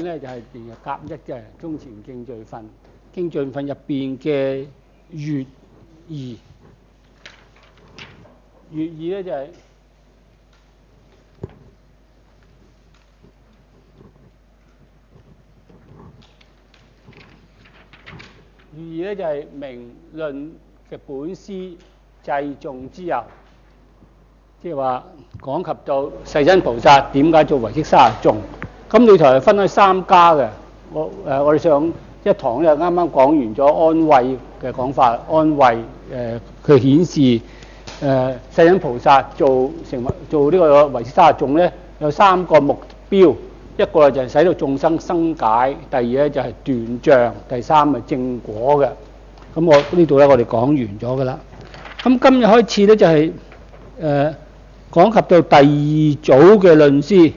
咧就係連日甲一嘅中前敬罪訓，敬罪訓入邊嘅乙二，乙二咧就係乙二咧就係明論嘅本師制眾之由，即係話講及到世親菩薩點解做唯識30眾。咁裏頭係分開3家嘅，我哋上一堂咧啱啱講完咗安慧嘅講法，安慧佢顯示世親菩薩做呢個唯識30眾咧有3個目標，一個就係使到眾生生解，第二咧就係斷障，第三係證果嘅。咁呢度咧我哋講完咗噶啦。咁今日開始咧就係講及到第二組嘅論師。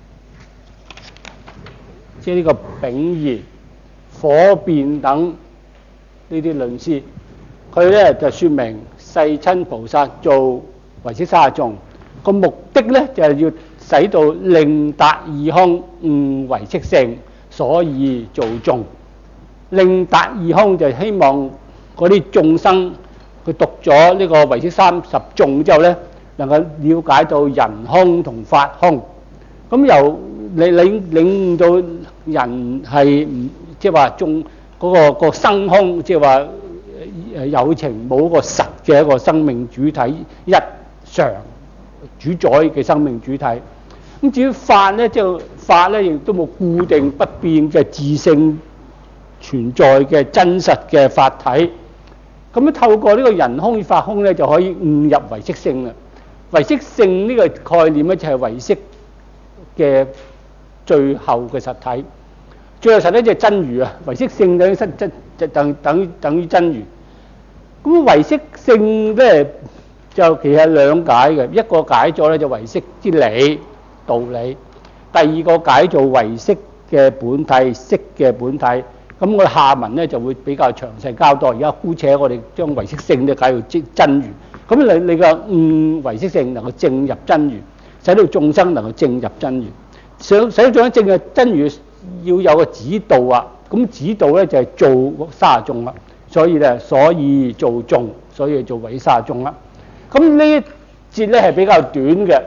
即係呢個丙賢、火辯等呢啲論師，佢咧就説明世親菩薩做唯識30眾個目的咧，就係要使到令達二空悟唯識性，所以做眾。令達二空就希望嗰啲眾生佢讀咗呢個唯識30眾之後咧，能夠了解到人空同法空。咁由你領悟到人係即係話眾嗰個生空，即係話有情冇個實嘅一個生命主體，一常主宰嘅生命主體。咁至於法咧，即係法咧亦都冇固定不變嘅自性存在嘅真實嘅法體。咁樣透過呢個人空與法空咧，就可以悟入唯識性啦。唯識性呢個概念咧，就係唯識嘅最後嘅實體，最後實體就係真如啊！唯識性等於真如。咁唯識性咧就其實兩解嘅，一個解咗咧就唯識之理道理，第二個解做唯識嘅本體識嘅本體。咁我下文咧就會比較詳細交代。而家姑且我哋將唯識性咧解做真如。咁你個悟唯識性能夠證入真如，使到眾生能夠證入真如。使到眾生證入真如要有個指導啊。咁指導咧就係做30眾啦。所以做眾，所以做唯識30眾啦。咁呢一節咧係比較短嘅，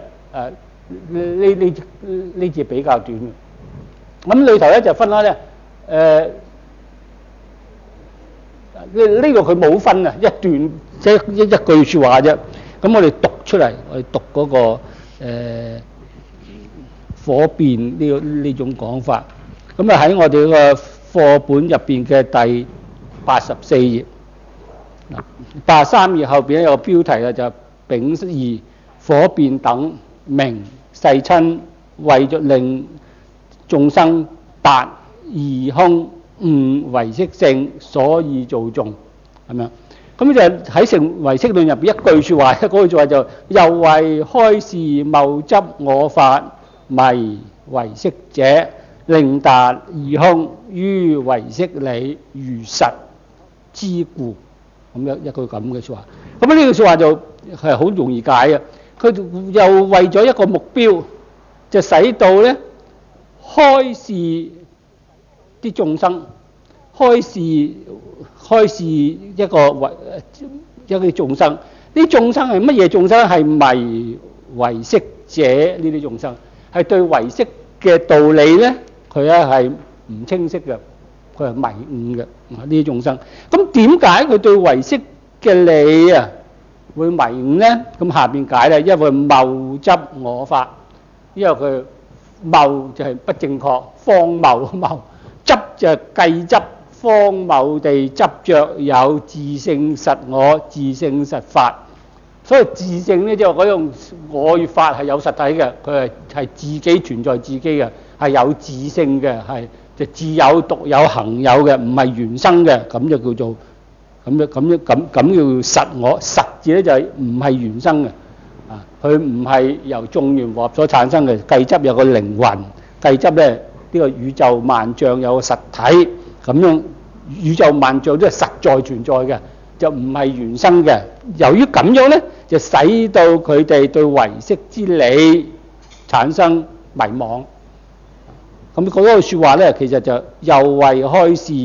呢節比較短嘅。咁裏頭咧就分開咧，呢個佢冇分啊，一段即係一句説話啫。咁我哋讀出嚟，我哋讀嗰個火辯呢種講法。咁啊喺我哋個課本入邊嘅第84頁，83頁後邊咧有個標題啊，就係丙二火辯等明世親為咗令眾生達二空悟唯識性，所以做眾，係咪啊？咁就喺成唯識論入邊一句説話，嗰句説話就又為開示謬執我法迷唯識者，令達二空於唯識理如實之故。咁一句咁嘅説話。咁呢句説話就係好容易解嘅。佢又為咗一個目標，就使到咧開示啲眾生，開示一個眾生。啲眾生係乜嘢眾生？係迷唯識者呢啲眾生，係對唯識嘅道理咧，佢咧係唔清晰嘅，佢係迷誤嘅呢啲眾生。咁點解佢對唯識嘅理啊會迷誤咧？咁下邊解咧，因為謬執我法，因為佢謬就係不正確，荒謬謬，執就係計執，荒謬地執着有自性實我、自性實法。所以自性咧，即係嗰種我與法係有實體嘅，佢係自己存在自己嘅，係有自性嘅，係就自有獨有恒有嘅，唔係原生嘅，咁就叫做咁叫實我。實字咧就係唔係原生嘅，啊，佢唔係由眾緣和合所產生嘅。計執有個靈魂，計執咧呢個宇宙萬象有個實體，咁樣宇宙萬象都係實在存在嘅，就唔係原生嘅。由於咁樣咧，就使到佢哋對唯識之理產生迷惘。 咁嗰個説話咧，其實就又為開示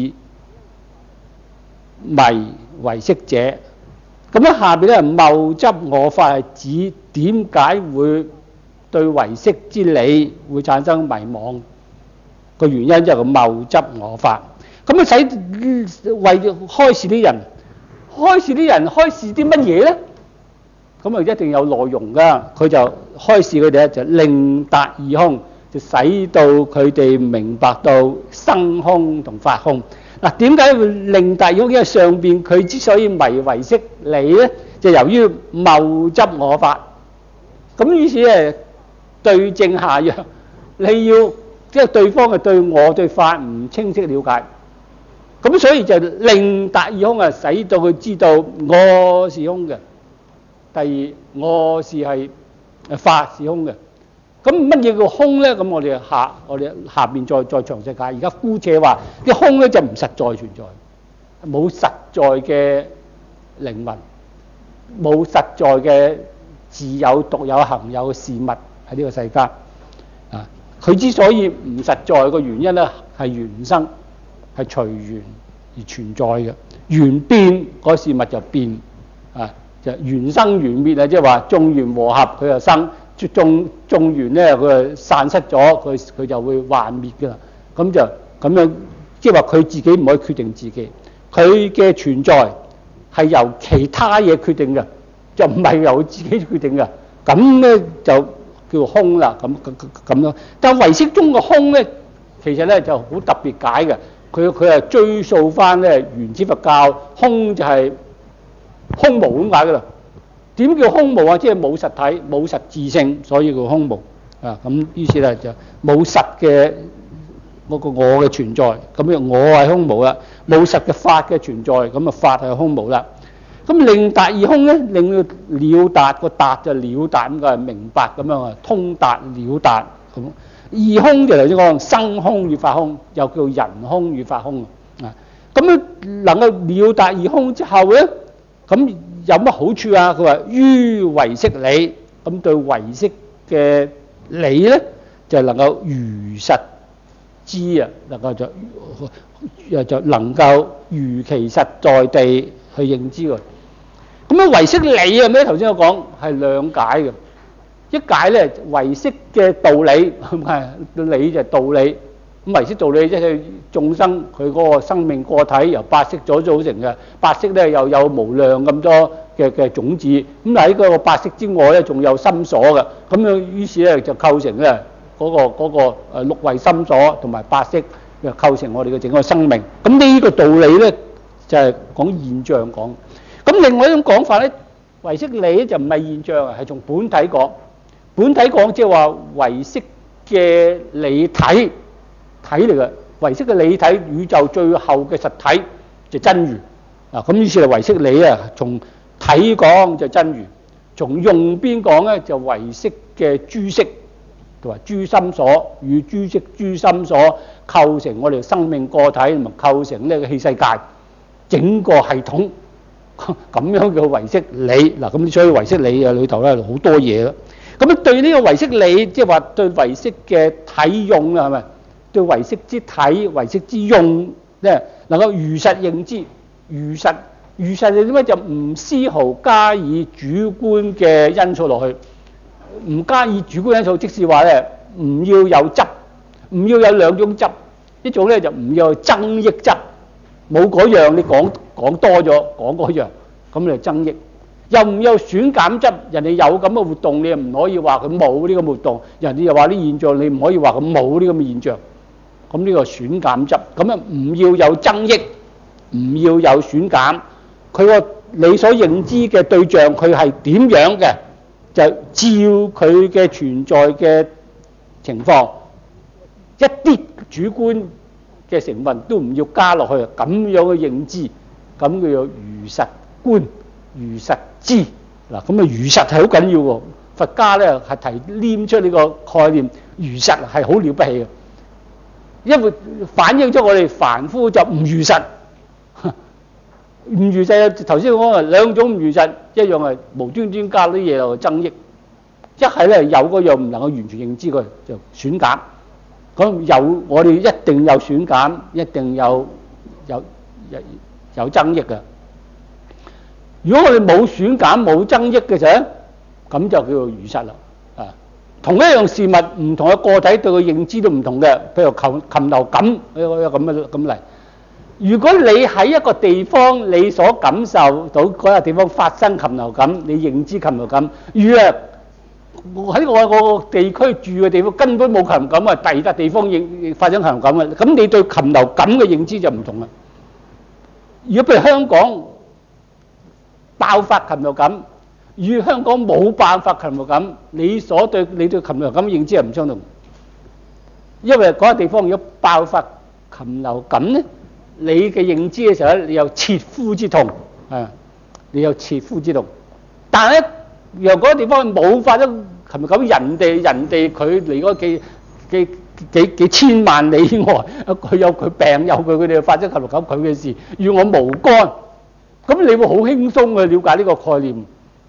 迷唯識者。咁喺下邊咧，謬執我法係指點解會對唯識之理會產生迷惘個原因，就係個謬執我法。咁啊，使為開示啲人，開示啲乜嘢咧？咁啊，一定有內容噶。佢就開示佢哋咧，就令達二空，就使到佢哋明白到生空同法空。嗱，點解會令達二空？因為上邊佢之所以迷唯識理咧，就由於謬執我法。咁於是咧，對症下藥，你要即係對方係對我對法唔清晰了解。咁所以就令達二空啊，使到佢知道我是空嘅。第二，我係法是空嘅。咁乜嘢叫空咧？咁我哋下邊再詳細解。而家姑且話啲空咧就唔實在存在，冇實在嘅靈魂，冇實在嘅自有獨有恒有嘅事物喺呢個世間。啊，佢之所以唔實在嘅原因咧，係緣生。係隨緣而存在嘅，緣變嗰事物就變，啊就緣生緣滅啊，即係話眾緣和合佢就生，眾緣咧佢就散失咗，佢就會幻滅㗎啦。咁就咁樣，即係話佢自己唔可以決定自己，佢嘅存在係由其他嘢決定嘅，就唔係由自己決定嘅。咁咧就叫空啦。咁樣，但唯識中嘅空咧，其實咧就好特別解嘅。佢係追溯翻咧原始佛教，空就係空無咁解噶啦。點叫空無啊？即係冇實體、冇實質性，所以叫空無啊。咁於是咧就冇實嘅嗰個我嘅存在，咁樣我係空無啦。冇實嘅法嘅存在，咁啊法係空無啦。咁令達二空咧，令了達個達就了達咁嘅明白咁樣啊，通達了達咁。二空就頭先講生空與法空，又叫人空與法空啊。咁樣能夠了達二空之後咧，咁有乜好處啊？佢話於唯識理，咁對唯識嘅理咧，就能夠如實知啊，能夠就能夠如其實在地去認知佢。咁樣唯識理啊咩？頭先我講係兩解嘅。一解咧唯識嘅道理，唔係理就係道理。咁唯識道理即係眾生佢嗰個生命個體由八識所組成嘅，八識咧又有無量咁多嘅種子。咁喺嗰個八識之外咧，仲有心所嘅。咁樣於是咧就構成咧嗰個六位心所同埋八識，就構成我哋嘅整個生命。咁呢個道理咧就係講現象講。咁另外一種講法咧，唯識理就唔係現象啊，係從本體講。本體講即係話唯識嘅理體嚟嘅，唯識嘅理體宇宙最後嘅實體就真如啊。咁於是係唯識理啊，從體講就真如，從用邊講咧就唯識嘅諸識同埋諸心所與諸識諸心所構成我哋生命個體同埋構成呢個器世界整個系統，咁樣叫唯識理嗱。咁所以唯識理啊裏頭咧好多嘢啦。咁對呢個唯識理，即係話對唯識嘅體用啊，係咪？對唯識之體、唯識之用咧，能夠如實認知，如實係點解？就唔絲毫加以主觀嘅因素落去，唔加以主觀因素，即是話咧，唔要有執，唔要有兩種執，一種咧就唔要有增益執，冇嗰樣你講多咗，講嗰樣，咁你就增益。又唔有選減執，人哋有咁嘅活動，你又唔可以話佢冇呢個活動；人哋又話啲現象，你唔可以話佢冇呢咁嘅現象。咁呢個選減執，咁啊唔要有增益，唔要有選減。佢個你所認知嘅對象，佢係點樣嘅，就照佢嘅存在嘅情況，一啲主觀嘅成分都唔要加落去，咁樣嘅認知，咁佢有如實觀。如實知嗱，咁啊如實係好緊要喎。佛家咧係黏出呢個概念，如實係好了不起嘅，因為反映出我哋凡夫就唔如實，唔如實。頭先講兩種唔如實，一樣係無端端加啲嘢落去增益，一係咧有嗰樣唔能夠完全認知佢就選減。 咁我哋一定有損減，一定有增益嘅。如果我哋冇損減冇增益嘅時候，咁就叫做如實啦。同一樣事物，唔同嘅個體對佢認知都唔同嘅。譬如禽流感，咁嚟。如果你喺一個地方，你所感受到嗰個地方發生禽流感，你認知禽流感，如果喺我個地區住嘅地方根本冇禽流感啊，第二笪地方亦發生禽流感嘅，咁你對禽流感嘅認知就唔同啦。如果譬如香港爆發禽流感，與香港冇爆發禽流感，你對禽流感嘅認知係唔相同。因為嗰個地方如果爆發禽流感咧，你嘅認知嘅時候咧，你有切膚之痛，你有切膚之痛。但係咧，若嗰個地方冇發生禽流感，人哋佢離嗰幾千萬里以外，佢有佢病，有佢哋發生禽流感，佢嘅事與我無干。咁你會好輕鬆去了解呢個概念，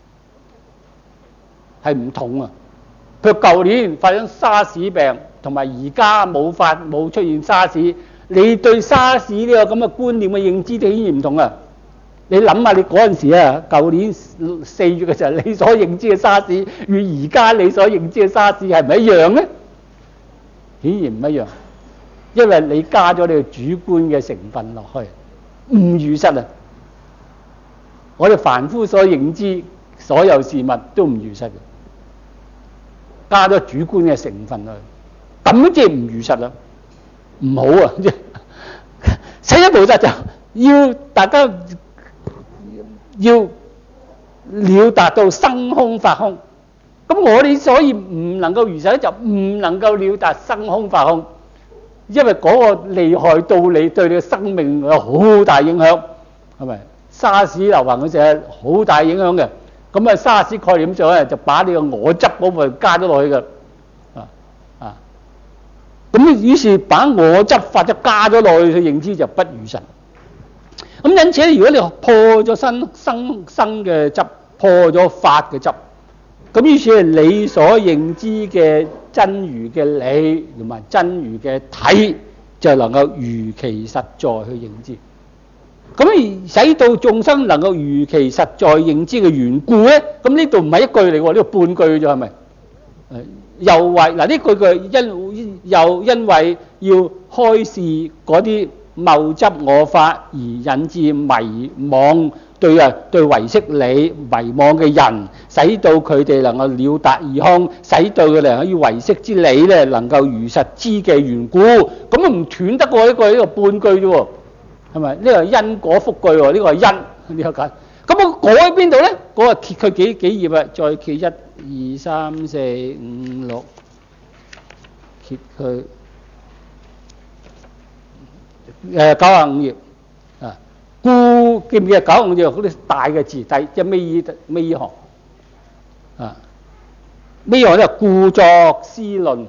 係唔同啊。譬如舊年發生沙士病，同埋而家冇出現沙士，你對沙士呢個咁嘅觀念嘅認知就顯然唔同啊。你諗下，你嗰陣時啊，舊年4月嘅時候，你所認知嘅沙士與而家你所認知嘅沙士係唔係一樣呢？顯然唔一樣，因為你加咗你嘅主觀嘅成分落去，唔如實啊！我哋凡夫所認知所有事物都唔如實嘅，加咗主觀嘅成分落去，咁即係唔如實啦，唔好啊！世親菩薩就要大家要了達到生空法空，咁我哋所以唔能夠如實咧，就唔能夠了達生空法空，因為嗰個利害道理對你嘅生命有好大影響，係咪？沙士流行嗰陣好大影響嘅，咁啊沙士概念上咧就把你個我執嗰部分加咗落去嘅，咁於是把我執法就加咗落去嘅認知就不如實。咁因此咧，如果你破咗生嘅執，破咗法嘅執，咁於是你所認知嘅真如嘅理同埋真如嘅體，就能夠如其實在去認知。咁而使到眾生能夠如其實在認知嘅緣故咧，咁呢度唔係一句嚟喎，呢度半句啫，係咪？又為嗱呢句因為要開示嗰啲謬執我法而引致迷惘，對唯識理迷惘嘅人，使到佢哋能夠了達而空，使到佢哋可以唯識之理咧能夠如實知嘅緣故，咁啊唔斷得過呢個半句啫喎，係咪？呢個係因果複句喎，呢個係因呢個解。咁我改喺邊度咧？嗰個揭佢幾頁啊？再揭1、2、3、4、5、6，揭佢95頁啊。故記唔記得95頁嗰啲大嘅字，即係尾行啊？尾行咧故作思論，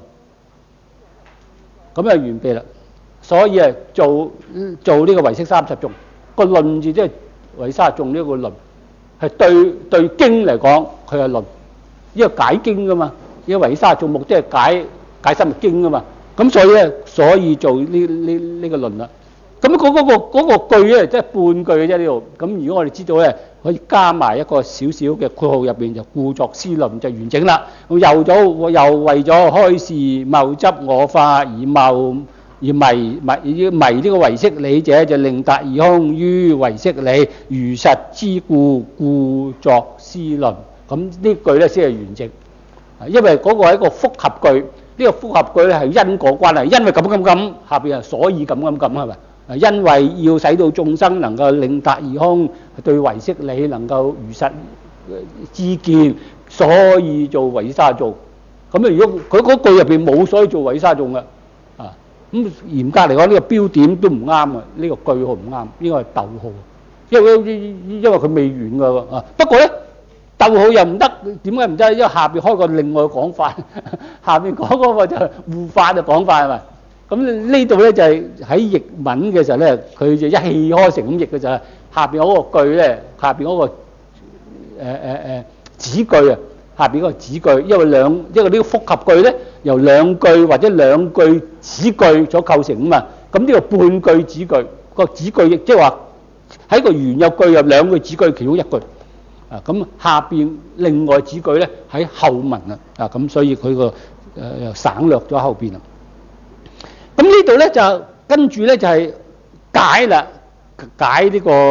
咁就完備啦。所以啊，做呢個唯識30頌個論字，即係唯識30頌呢個論，係對經嚟講，佢係論，因為解經噶嘛，因為唯識30頌目的係解深入經噶嘛，咁所以做呢個論啦。咁嗰個句咧，即係半句嘅啫呢度。咁如果我哋知道咧，可以加埋一個少少嘅括號入邊，就故作思論就完整啦。又為咗開示謬執我法而迷呢個唯識理者，就令達而空於唯識理，如實之故作思論。咁呢句咧先係完整，因為嗰個係一個複合句。呢個複合句咧係因果關係，因為咁，下邊係所以咁係咪？因為要使到眾生能夠令達而空，對唯識理能夠如實知見，所以做唯識30頌。咁如果佢嗰句入邊冇所以做唯識30頌嘅，咁嚴格嚟講呢個標點都唔啱啊！呢個句號唔啱，應該係逗號，因為佢未完㗎啊。不過咧，逗號又唔得，點解唔得？因為下邊開個另外嘅講法，下邊講嗰個就係護法嘅講法係咪？咁呢度咧就係喺譯文嘅時候咧，佢就一氣呵成咁譯嘅就係下邊嗰個句咧，下邊嗰個子句啊， 下邊嗰個子句，因為呢個複合句咧由兩句或者兩句子句所構成啊嘛。咁呢個半句子句，個子句亦即係話喺個原有句有兩句子句其中一句啊。咁下邊另外子句咧喺後文啊。咁所以佢個又省略咗後邊啦。咁呢度咧就跟住咧就係解啦，解呢個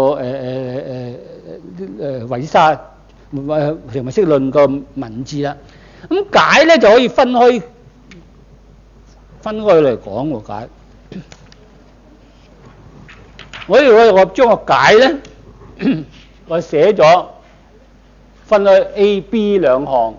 維沙成為釋論個文字啦。咁解咧就可以分開嚟講喎。解我將個解咧我寫咗分開 A、B 兩項。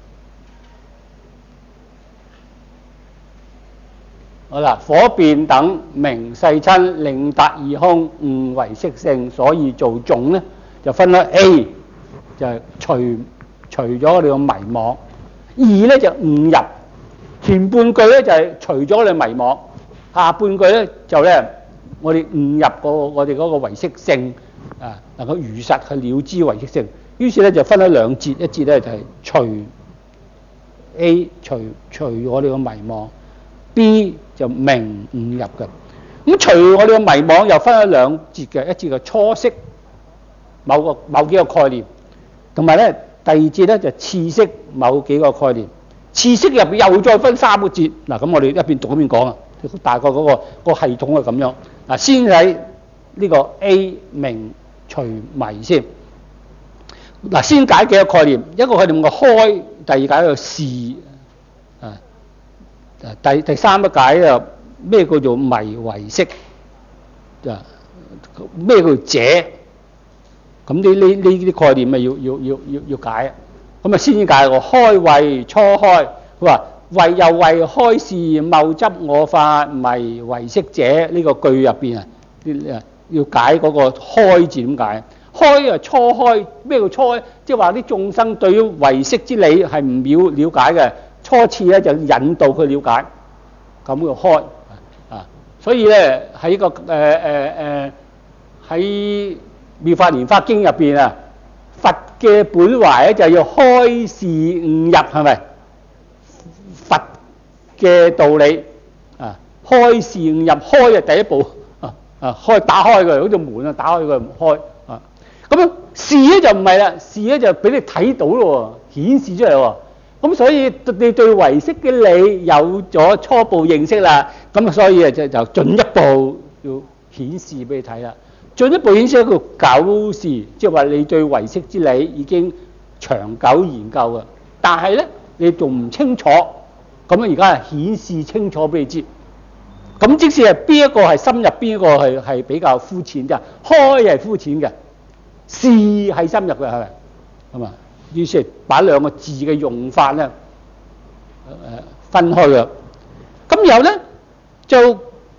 好啦，火變等名世親，令達二空，悟唯識性，所以做種咧就分咗 A， 就係除咗我哋個迷惘；2咧就悟入。前半句咧就係除咗我哋迷惘，下半句咧就咧我哋悟入我哋嗰個唯識性啊，能夠如實去了知唯識性。於是咧就分咗兩節，一節咧就係除 A 除我哋個迷惘。B 就明悟入嘅。咁除我哋嘅迷惘又分咗兩節嘅，一節嘅初識某幾個概念，同埋咧第二節咧就次識某幾個概念。次識入邊又再分三個節。嗱，咁我哋一邊讀一邊講啊，大概嗰個系統係咁樣。嗱，先喺呢個 A 明除迷先。嗱，先解幾個概念，一個概念個開，第二解個示啊。第三個解啊，咩叫做迷唯識啊？咩叫做者？咁呢啲概念咪要解啊？咁啊先解個開謂初開，佢話謂又謂開示謬執我法迷唯識者，呢個句入邊啊，要解嗰個開字點解？開啊初開，咩叫初開？即係話啲眾生對於唯識之理係唔了解嘅。初次咧就引導佢了解，咁叫開啊。所以咧喺個喺《妙法蓮華經》入邊啊，佛嘅本懷咧就要開示悟入，係咪？佛嘅道理啊，開示悟入，開係第一步開打開佢，好似門啊，打開佢唔開啊。咁樣示咧就唔係啦，示咧就俾你睇到咯，顯示出嚟喎。咁所以你對唯識嘅理有咗初步認識啦，咁所以就進一步要顯示俾你睇啦。進一步顯示一個久視，即係話你對唯識之理已經長久研究嘅，但係咧你仲唔清楚，咁而家係顯示清楚俾你知。咁即使係邊一個係深入，邊一個係比較膚淺啫？開係膚淺嘅，示係深入嘅，係咪？咁啊？於是把兩個字嘅用法咧分開嘅，咁然後咧就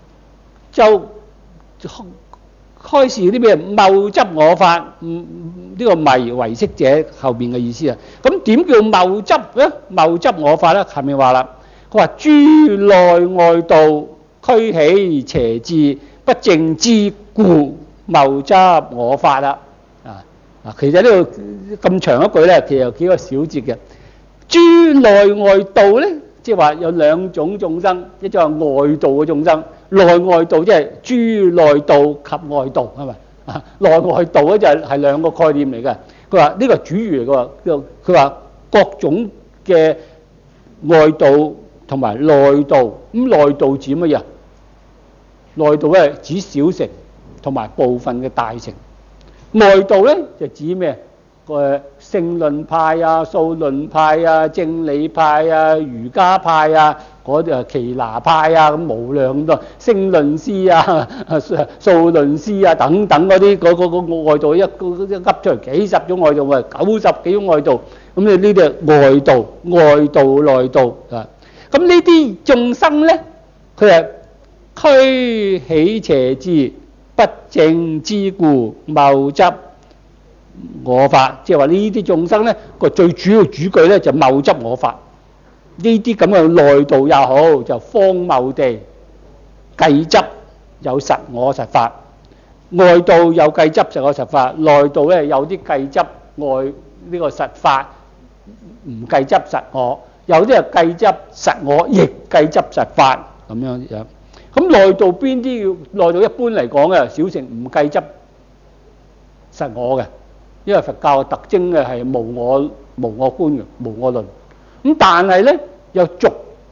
開示啲咩謬執我法，呢個迷唯識者後邊嘅意思啊。咁點叫謬執咧？謬執我法咧，下面話啦，佢話諸內外道俱起邪智，不正之故謬執我法啦。其實呢個咁長一句咧，其實有幾個小節嘅。諸內外道咧，即係話有兩種眾生，一種係外道嘅眾生，內外道即係諸內道及外道，係咪？內外道咧就係兩個概念嚟嘅。佢話呢個主語嚟嘅，佢話各種嘅外道同埋內道。咁內道指乜嘢？內道咧指小乘同埋部分嘅大乘。外道咧就指咩？性論派啊、數論派啊、正理派啊、瑜伽派啊，嗰啲耆那派啊，咁無量咁多性論師啊、數論師啊等等嗰啲嗰外道一噏出嚟幾十種外道，90幾種外道，咁呢啲係外道、外道、內道啊。咁呢啲眾生咧，佢係俱起邪智，不正之故謬執我法，即係話呢啲眾生咧個最主要主句咧就謬執我法。呢啲咁嘅內道也好，就荒謬地計執有實我實法；外道有計執實我實法，內道咧有啲計執外呢個實法唔計執實我，有啲係計執實我，亦計執實法咁樣樣。咁內道邊啲要內道一般嚟講嘅小乘唔計執實我嘅，因為佛教嘅特徵嘅係無我觀嘅無我論。咁但係咧又逐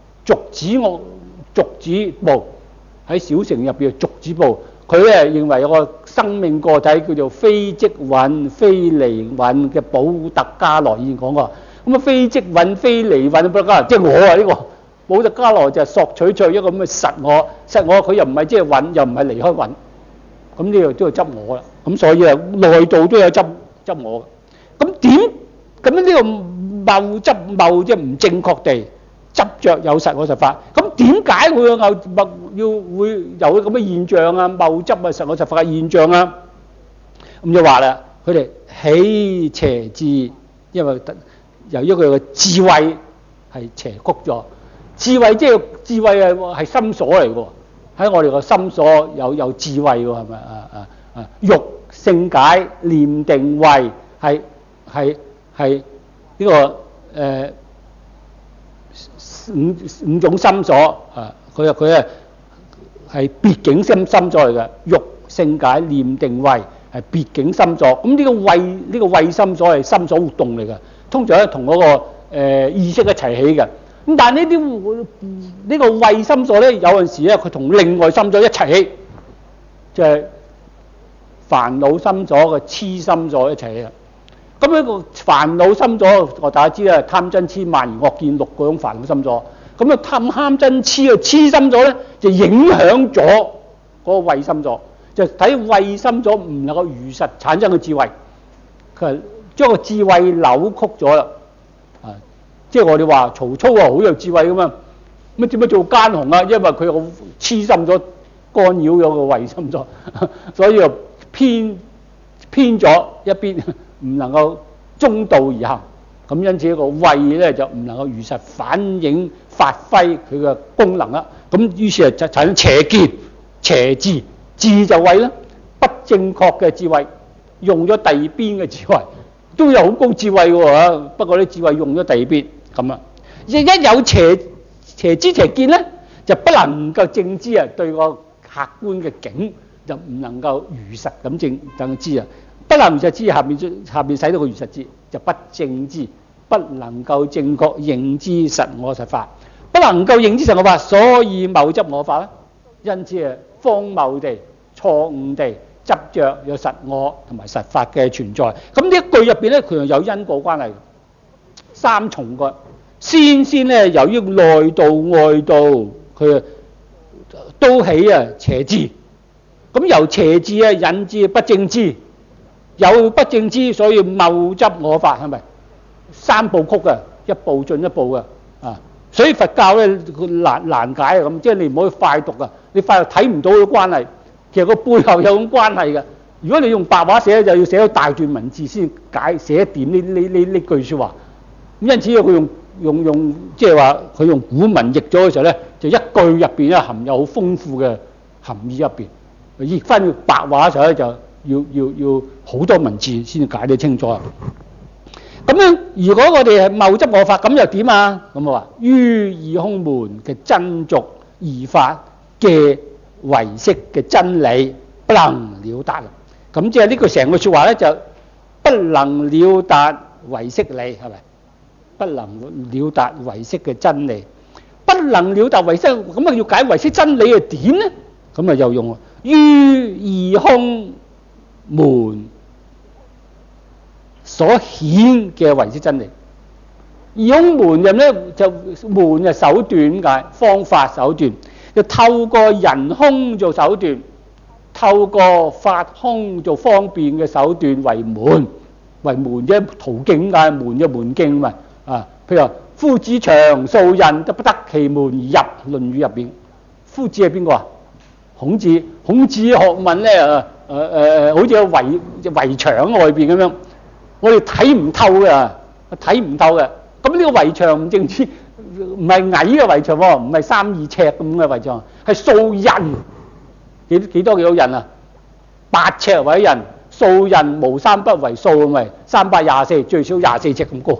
子部喺小乘入邊嘅逐子部，佢咧認為有個生命個體叫做非即蘊非離蘊嘅補特伽羅，以前講過。咁啊非即蘊非離蘊補特伽羅，即係我啊呢個補特伽羅就係索取出一個咁嘅實我，佢又唔係即係蘊，又唔係離開蘊，咁呢個都係執我啦。咁所以啊內道都有執我。咁樣呢個謬執即係唔正確地執着有實我實法，咁點解會有咁嘅現象啊？謬執啊實我實法嘅現象啊？咁就話啦，佢哋起邪智，因為由於佢嘅智慧係邪曲咗。智慧即係智慧係心所嚟嘅，喺我哋個心所有智慧喎，係咪啊？欲勝解念定慧係呢個五種心所啊，佢係別境心所嚟嘅，欲勝解念定慧係別境心所。咁呢個慧心所係心所活動嚟嘅，通常咧同嗰個意識一齊起嘅。咁但係呢個慧心所咧，有陣時咧佢同另外心所一齊起，就係煩惱心所嘅痴心所一齊起。咁呢個煩惱心所，大家知啦，貪嗔痴慢疑惡見六個種煩惱心所。咁啊貪嗔痴嘅痴心所咧，就影響咗嗰個慧心所，就睇慧心所唔能夠如實產生嘅智慧，佢係將個智慧扭曲咗啦。即係我哋話曹操啊，好有智慧噶嘛，乜點解做奸雄啊？因為佢有痴心所干擾咗個慧心所，所以就偏咗一邊，唔能夠中道而行。咁因此個慧咧就唔能夠如實反映發揮佢嘅功能啦。咁於是就產生邪見、邪智，智就慧啦，不正確嘅智慧，用咗第二邊嘅智慧，都有好高智慧喎。不過啲智慧用咗第二邊。咁啊，一有邪知邪見咧，就不能夠正知啊。對個客觀嘅境就唔能夠如實咁正知啊。不能如實知，下邊使到個如實知，就不正知，不能夠正確認知實我實法，不能夠認知實我法，所以謬執我法啦。因此啊，荒謬地、錯誤地執着有實我同埋實法嘅存在。咁呢一句入邊咧，佢有因果關係。三重嘅先咧，由於內道外道佢都起邪智，咁由邪智引致不正知，有不正知，所以謬執我法，係咪三部曲嘅，一步進一步嘅啊？所以佛教咧難解啊，咁即係你唔可以快讀啊，你快讀睇唔到個關係，其實個背後有種關係嘅。如果你用白話寫，就要寫到大段文字先寫掂呢句説話。因此佢用即係話佢用古文譯咗嘅時候咧，就一句入邊咧含有好豐富嘅含義入邊。譯翻白話嘅時候咧，就要好多文字先解得清楚啊。咁樣如果我哋係謬執我法，咁又點啊？咁啊話於二空門嘅真俗二法嘅唯識嘅真理不能了達啦。咁即係呢句成個説話咧，就不能了達唯識理，係咪？不能了達唯識嘅真理，不能了達唯識，咁啊要解唯識真理係點呢？咁啊又用於二空門所顯嘅唯識真理。二空門入咧就門嘅手段，點解？方法手段，就透過人空做手段，透過法空做方便嘅手段為門啫，途徑解門嘅門徑嘛。啊，譬如話夫子長數人，都不得其門而入。論語入邊，夫子係邊個啊？孔子學問咧，好似個圍牆外邊咁樣，我哋睇唔透嘅。咁呢個圍牆唔淨止唔係矮嘅圍牆喎，唔係3-2尺咁嘅圍牆，係數人，幾多人啊？8尺為人，數人無三不為數，咪324，最少24尺咁高。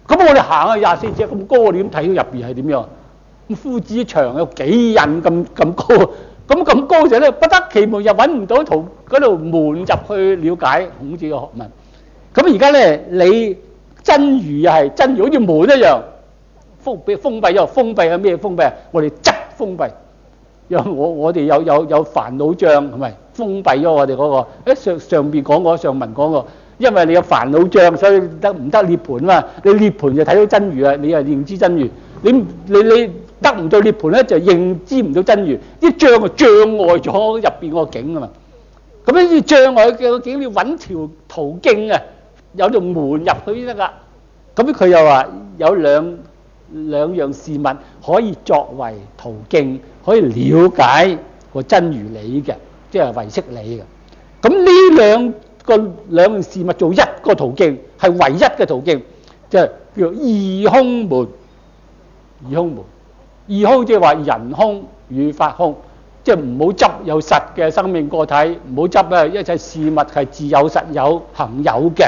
咁我哋行去24尺咁高，你點睇到入邊係點樣？咁夫子牆有幾印咁高？咁高就咧不得其門，又揾唔到圖嗰度門入去了解孔子嘅學問。咁而家咧，你真如又係真如，好似門一樣封閉咗。封閉係咩封閉啊？我哋則封閉，讓我哋有煩惱障，係咪封閉咗我哋嗰個？上邊講過，上文講過，因為你有煩惱障，所以唔得涅槃嘛。你涅槃就睇到真如啊，你又認知真如。你得唔到涅槃咧，就認知唔到真如。啲障啊障礙咗入邊嗰個境啊嘛。咁呢啲障礙嘅個境，你要揾條途徑啊，有條門入去先得噶。咁佢又話有兩樣事物可以作為途徑，可以了解個真如理嘅，即係唯識理嘅。咁呢兩樣事物做一個途徑，係唯一嘅途徑，就係叫二空門。二空門，二空即係話人空與法空，即係唔好執有實嘅生命個體，唔好執啊一切事物係自有實有行有嘅，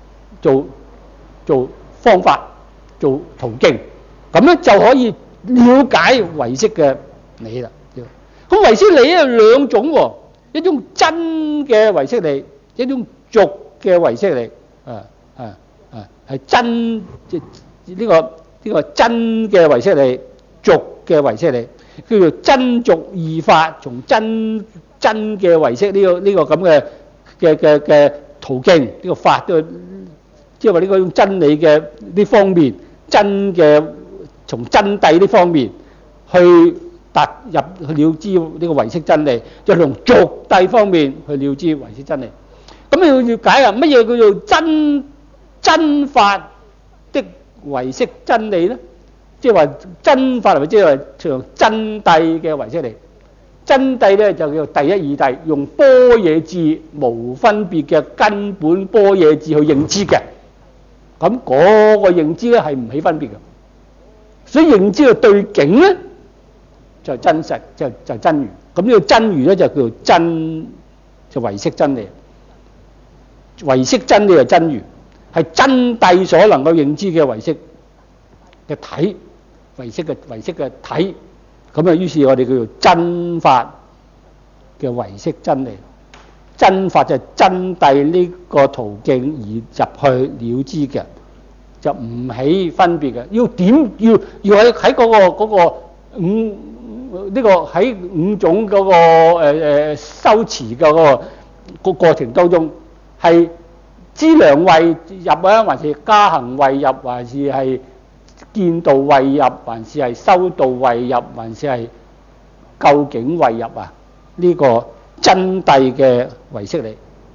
做方法，做途徑，咁咧就可以了解唯識嘅理啦。咁唯識理有兩種喎，一種真嘅唯識理，一種俗嘅唯識理。係真即呢個真嘅唯識理，俗嘅唯識理，叫做真俗二法。從真嘅唯識呢個咁嘅途徑，呢個法都即係話呢個真理嘅呢方面，真嘅從真諦呢方面去踏入去了知呢個唯識真理，就從俗諦方面去了知唯識真理。咁你要了解啊，乜嘢叫做真法的唯識真理咧？即係話真法，或者係從真諦嘅唯識理。真諦咧就叫做第一義諦，用般若智無分別嘅根本般若智去認知嘅。咁嗰個認知咧係唔起分別嘅，所以認知嘅對境咧就係真實，就真如。咁呢個真如咧就叫做真，就唯識真理。唯識真理係真如，係真諦所能夠認知嘅唯識嘅體，唯識嘅體。咁啊，於是我哋叫做真法嘅唯識真理。真法就係真諦呢個途徑而入去了知嘅，就唔起分別嘅。要點要喺嗰個呢個喺五種嗰個修持嘅個過程當中，係資糧位入啊，還是加行位入，還是係見道位入，還是係修道位入，還是係究竟位入啊？呢個真諦嘅唯識理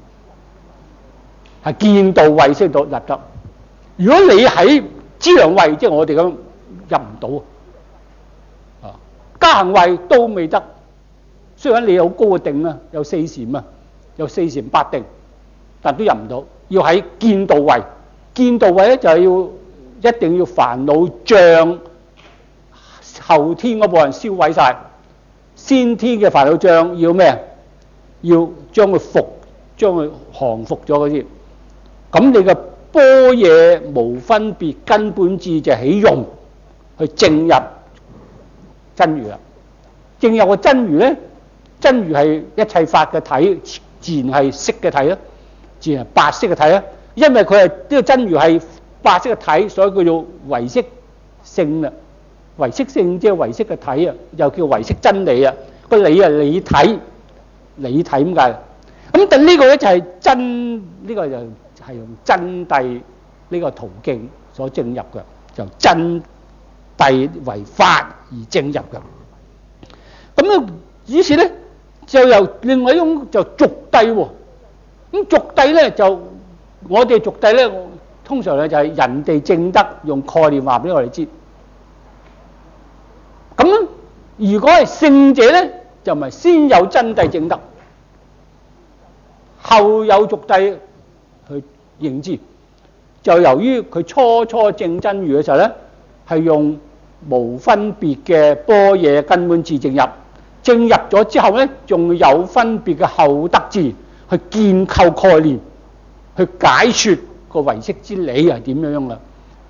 係見道位先到入得。如果你喺資糧位，即係我哋咁入唔到啊，加行位都未得。雖然你有好高嘅定啊，有四禪啊，有四禪八定，但都入唔到。要喺見道位，見道位咧就係一定要煩惱障後天嗰部分燒毀晒，先天嘅煩惱障要咩？要將佢降服咗嗰啲。咁你嘅般若無分別根本智就起用去證入真如啦。證入個真如咧，真如係一切法嘅體，自然係色嘅體啦，自然係白色嘅體啦。因為佢係呢個真如係白色嘅體，所以叫做唯識性啦。唯識性即係唯識嘅體啊，又叫唯識真理啊。個理係理體，理體咁解。咁但呢個咧就係真，呢個就係用真諦呢個途徑所證入嘅，就真諦為法而證入嘅。咁咧，於是咧就由另外一種就俗諦喎。咁俗諦咧就我哋俗諦咧，通常咧就係人哋證得，用概念話俾我哋知。咁如果係聖者咧，就唔係先有真諦證得，後有俗諦去認知。就由於佢初證真如嘅時候咧，係用無分別嘅般若根本智證入，證入咗之後咧，仲有分別嘅後得智去建構概念，去解說個唯識之理係點樣啦。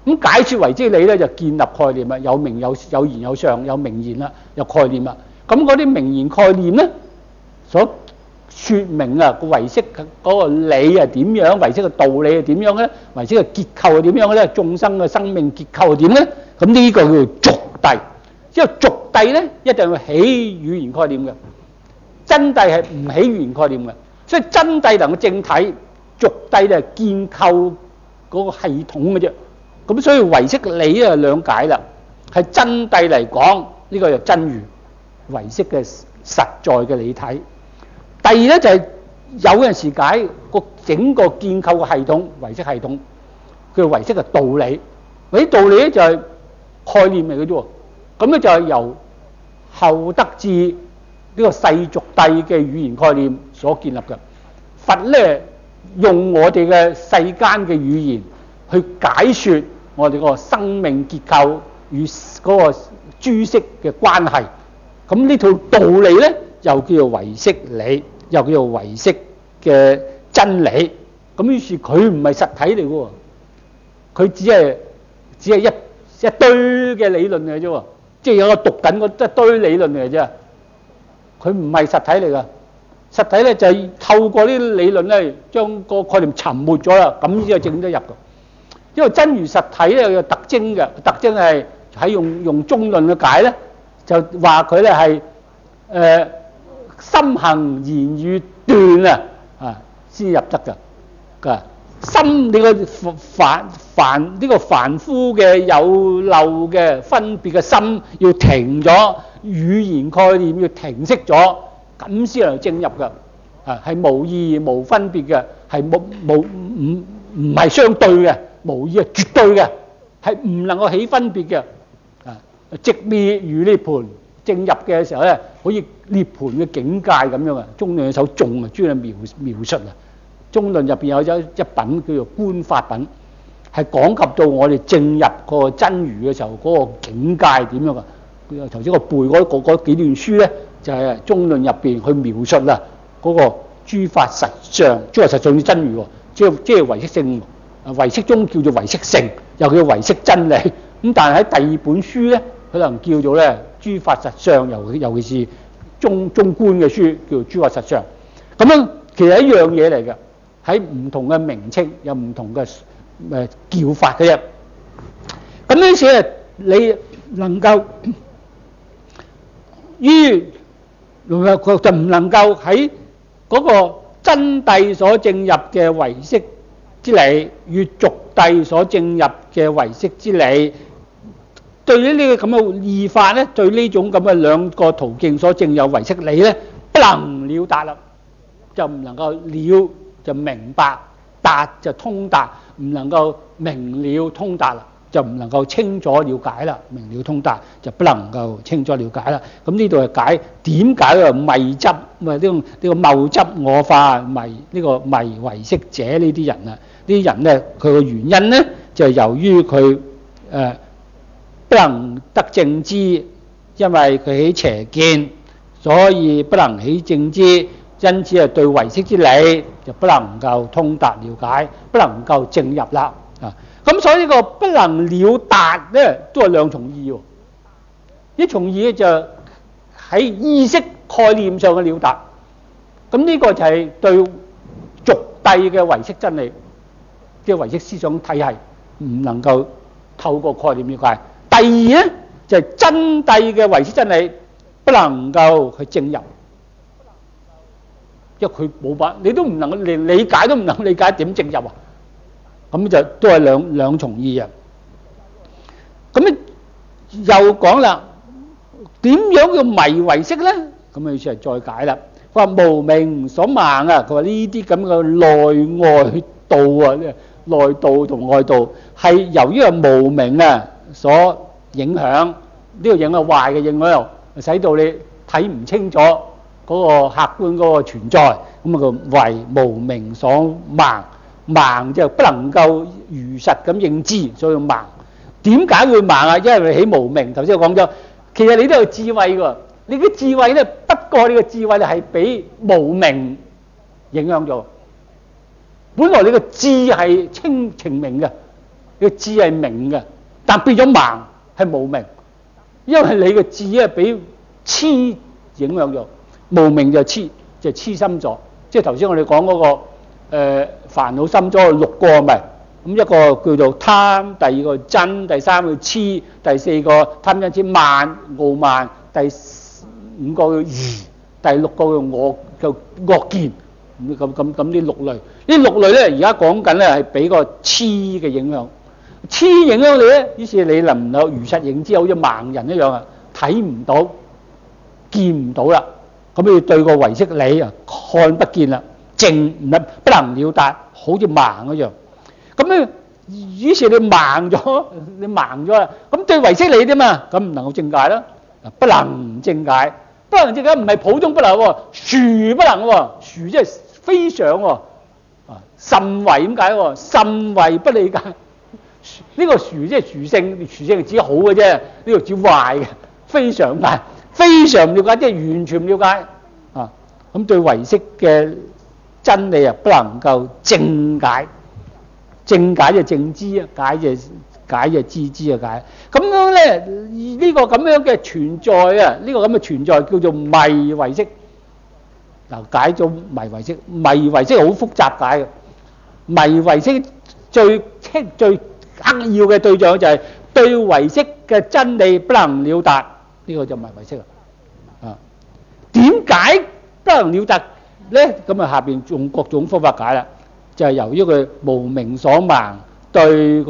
咁解説唯識理咧就建立概念啦，有名有言有相，有名言啦，有概念啦。咁嗰啲名言概念咧，所説明啊個唯識嗰個理係點樣，唯識嘅道理係點樣咧，唯識嘅結構係點樣咧，眾生嘅生命結構係點咧？咁呢個叫做俗諦。因為俗諦咧一定要起語言概念嘅，真諦係唔起語言概念嘅。所以真諦能夠正體，俗諦就係建構嗰個系統嘅啫。咁所以唯識理啊兩解啦，係真諦嚟講呢個就真如唯識嘅實在嘅理體。第二咧就係有陣時解個整個建構嘅系統，唯識系統叫唯識嘅道理。嗰啲道理咧就係概念嚟嘅啫。咁咧就係由後得至呢個世俗諦嘅語言概念所建立嘅。佛咧用我哋嘅世間嘅語言去解説我哋個生命結構與嗰個諸色嘅關係。咁呢套道理咧又叫做唯識理，又叫做唯識嘅真理。咁於是佢唔係實體嚟嘅喎，佢只係一堆嘅理論嚟啫喎，即係有個讀緊嗰一堆理論嚟啫。佢唔係實體嚟㗎，實體咧就係透過呢啲理論咧，將個概念沉沒咗啦，咁先整得入㗎。因為真如實體咧有特徵嘅，特徵係喺用中論嘅解咧，就話佢咧係心行言語斷啊先入得㗎。心你個凡呢個凡夫嘅有漏嘅分別嘅心要停咗，語言概念要停息咗，咁先能正入㗎。係無意義無分別嘅，係唔係相對嘅，無意係絕對嘅，係唔能夠起分別嘅。寂滅如涅槃，正入嘅時候咧，好似涅槃嘅境界咁樣啊。中論有首頌啊，專係描述啊。中論入邊有一品叫做觀法品，係講及到我哋正入個真如嘅時候嗰個境界點樣啊。頭先我背嗰幾段書咧，就係中論入邊去描述啦嗰個諸法實相，諸法實相啲真如喎，即係唯識性，唯識中叫做唯識性，又叫唯識真理。咁但係喺第二本書咧，可能叫做咧諸法實相，尤其是中觀嘅書叫做諸法實相。咁樣其實係一樣嘢嚟嘅。喺唔同嘅名稱有唔同嘅叫法嘅啫。咁呢時你能夠就唔能夠喺嗰個真諦所證入嘅唯識之理與俗諦所證入嘅唯識之理，對於呢個咁嘅異法咧，對呢種咁嘅兩個途徑所證有唯識理咧，不能了達啦，就唔能夠了。就明白達就通達，唔能夠明了通達啦，就唔能夠清楚了解啦。明了通達就不能夠清楚了解啦。咁呢度係解點解啊迷執呢個謬執我化呢個迷唯識者呢啲人啊？呢啲人咧佢個原因咧就係由於佢不能得正知，因為佢起邪見，所以不能起正知。因此係對唯識之理就不能夠通達了解，不能夠證入啦。咁所以呢個不能了達咧，都係兩重義喎。一重義就喺意識概念上嘅了達，咁呢個就係對俗諦嘅唯識真理，即係唯識思想體系唔能夠透過概念了解。第二咧就係真諦嘅唯識真理不能夠去證入。因為佢冇法，你都唔能夠連理解都唔能理解，點證入啊？咁就都係兩重義啊。咁咧又講啦，點樣叫迷唯識咧？咁啊，意思係再解啦。佢話無明所盲啊，佢話呢啲咁嘅內外道啊，內道同外道係由於係無明啊所影響，呢個影響壞嘅影響，使到你睇唔清楚嗰個客觀嗰個存在，咁啊個為無明所盲，盲就不能夠如實咁認知，所以盲。點解會盲啊？因為你起無明。頭先我講咗，其實你都有智慧㗎，你嘅智慧咧，不過你嘅智慧咧係俾無明影響咗。本來你個智係清明嘅， 個智係明嘅，但變咗盲係無明，因為你嘅智咧俾痴影響咗，無明就痴心咗。即係頭先我哋講嗰個煩惱心咗6個係咪？咁一個叫做貪，第二個瞋，第三個痴，第四個貪瞋痴慢傲慢，第5個叫疑，第6個叫惡見。咁呢6類，呢6類咧而家講緊咧係俾個痴嘅影響，痴影響你咧，於是你能唔能夠如實認知，好似盲人一樣啊，睇唔到、見唔到啦。咁你對個唯識理啊，看不見啦，證不能了達，好似盲一樣。咁咧，於是你盲咗啦。咁對唯識理啫嘛，咁唔能夠證解啦，不能證解，不能證解唔係普通不能喎，殊不能喎，殊即係非常喎，甚為點解喎？甚為不理解。呢個殊即係殊勝，殊勝係指好嘅啫，呢個指壞嘅，非常唔係。非常唔了解，即係完全唔了解啊！咁對唯識嘅真理啊，不能夠證解。證解就證知啊，解就知啊解。咁樣咧，呢個咁樣嘅存在啊，呢個咁嘅存在叫做迷唯識。嗱，解咗迷唯識，迷唯識好複雜解嘅。迷唯識最刻要嘅對象就係對唯識嘅真理不能了達。呢個就迷唯識啦，啊，點解不能了達咧？咁啊，下邊用各種方法解啦，就係由於佢無明所盲，對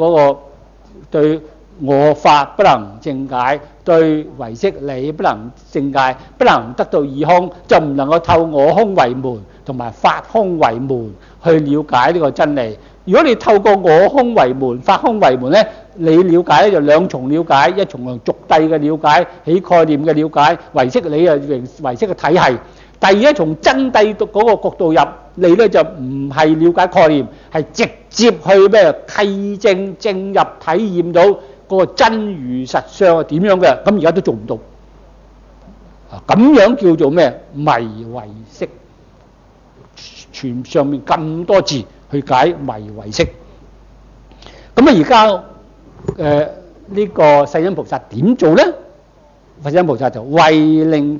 我法不能證解，對唯識理不能證解，不能得到二空，就唔能夠透我空為門同埋法空為門去了解呢個真理。如果你透過我空為門、法空為門咧，你了解咧就兩重了解，一重用俗諦嘅了解、起概念嘅了解，唯識理啊唯識嘅體系。第二咧從真諦嗰個角度入，你咧就唔係了解概念，係直接去咩契證證入體驗到嗰個真如實相係點樣嘅。咁而家都做唔到，咁樣叫做咩迷唯識？全上面咁多字去解迷唯識。咁啊而家呢個世親菩薩點做咧？世親菩薩就為令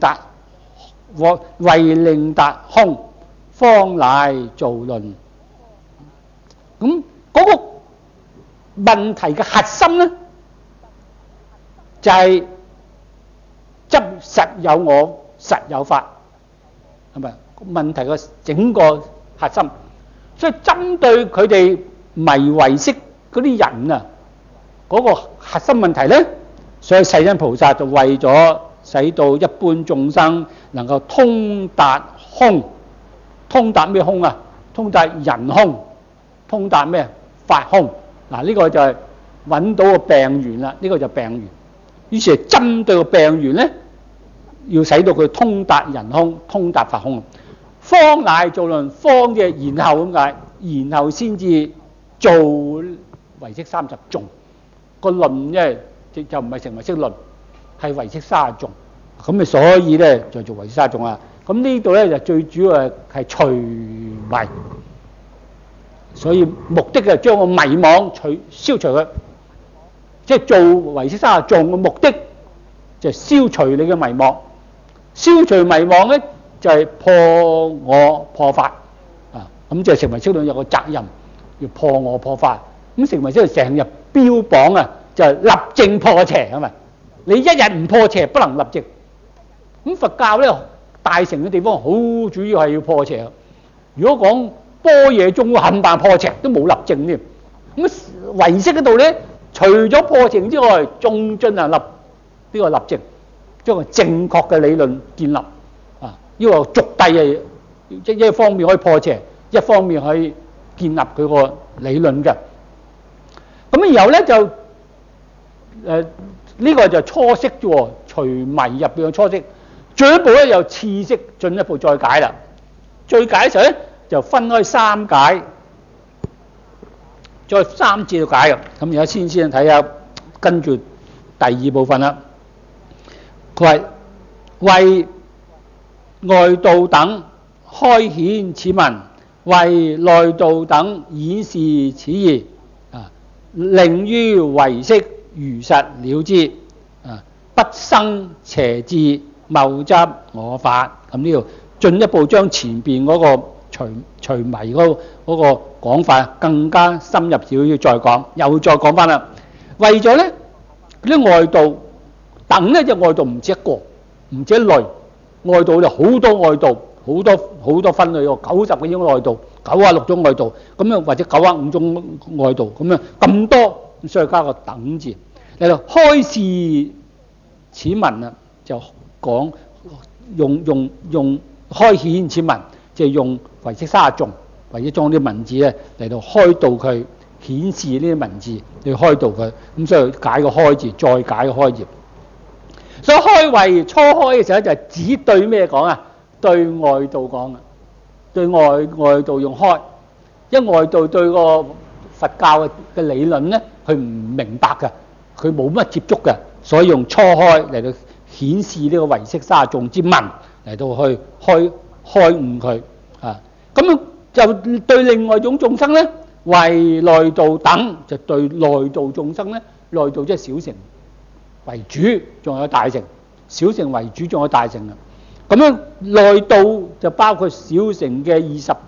達空，方乃造論。咁嗰個問題嘅核心咧，就係執實有我，實有法，係咪？問題嘅整個核心，所以針對佢哋迷唯識嗰啲人啊，嗰個核心問題咧，所以世親菩薩就為咗使到一般眾生能夠通達空，通達咩空啊？通達人空，通達咩法空？嗱，呢個就係揾到個病源啦，呢個就病源。於是係針對個病源咧，要使到佢通達人空，通達法空。方乃造論，方嘅然後咁解，然後先至做唯識30頌。個論咧就唔係成唯識論，係唯識30頌。咁咪所以咧就做唯識30頌啊。咁呢度咧就最主要係除迷，所以目的係將個迷惘消除佢，即係做唯識30頌嘅目的就係消除你嘅迷惘。消除迷惘咧就係破我破法啊！咁就成唯識論有個責任要破我破法。咁成唯識論成日標榜啊，就係立正破邪係咪？你一日唔破邪，不能立正。咁佛教咧大成嘅地方，好主要係要破邪。如果講般若宗冚唪唥破邪，都冇立正添。咁唯識嗰度咧，除咗破邪之外，仲進行立呢個立正，將個正確嘅理論建立。呢個俗諦係即一方面可以破邪，一方面可以建立佢個理論嘅。咁然後咧就呢個就初識啫喎，除迷入邊嘅初識。進一步咧又次識進一步再解啦。再解嘅時候咧就分開3解，再3節去解嘅。咁而家先睇下跟住第2部分啦。佢話為外道等開顯此文，為內道等演示此義。 令於唯識如實了之，不生邪智謬執我法。咁呢度進一步將前邊嗰個除迷嗰個講法更加深入少少再講，又再講翻啦。為咗咧啲外道等咧，就外道唔止一個，唔止一類，外道就好多外道，好多分類喎，90幾種外道，96種外道，咁樣或者95種外道，咁多，所以加個等字嚟到開示此文啊，就講用開顯此文，就用唯識30頌，或者將啲文字咧嚟到開導佢，顯示呢啲文字去開導佢，咁所以解個開字，再解個開字。所以開慧初開嘅時候就係指對咩講啊？對外道講啊，對外道用開，因為外道對個佛教嘅理論咧，佢唔明白嘅，佢冇乜接觸嘅，所以用初開嚟到顯示呢個唯識30頌之文嚟到去開悟佢啊。咁就對另外一種眾生咧，為內道等，就對內道眾生咧，內道即係小乘為主，仲有大乘；小乘為主，仲有大乘啊。咁樣內道就包括小乘嘅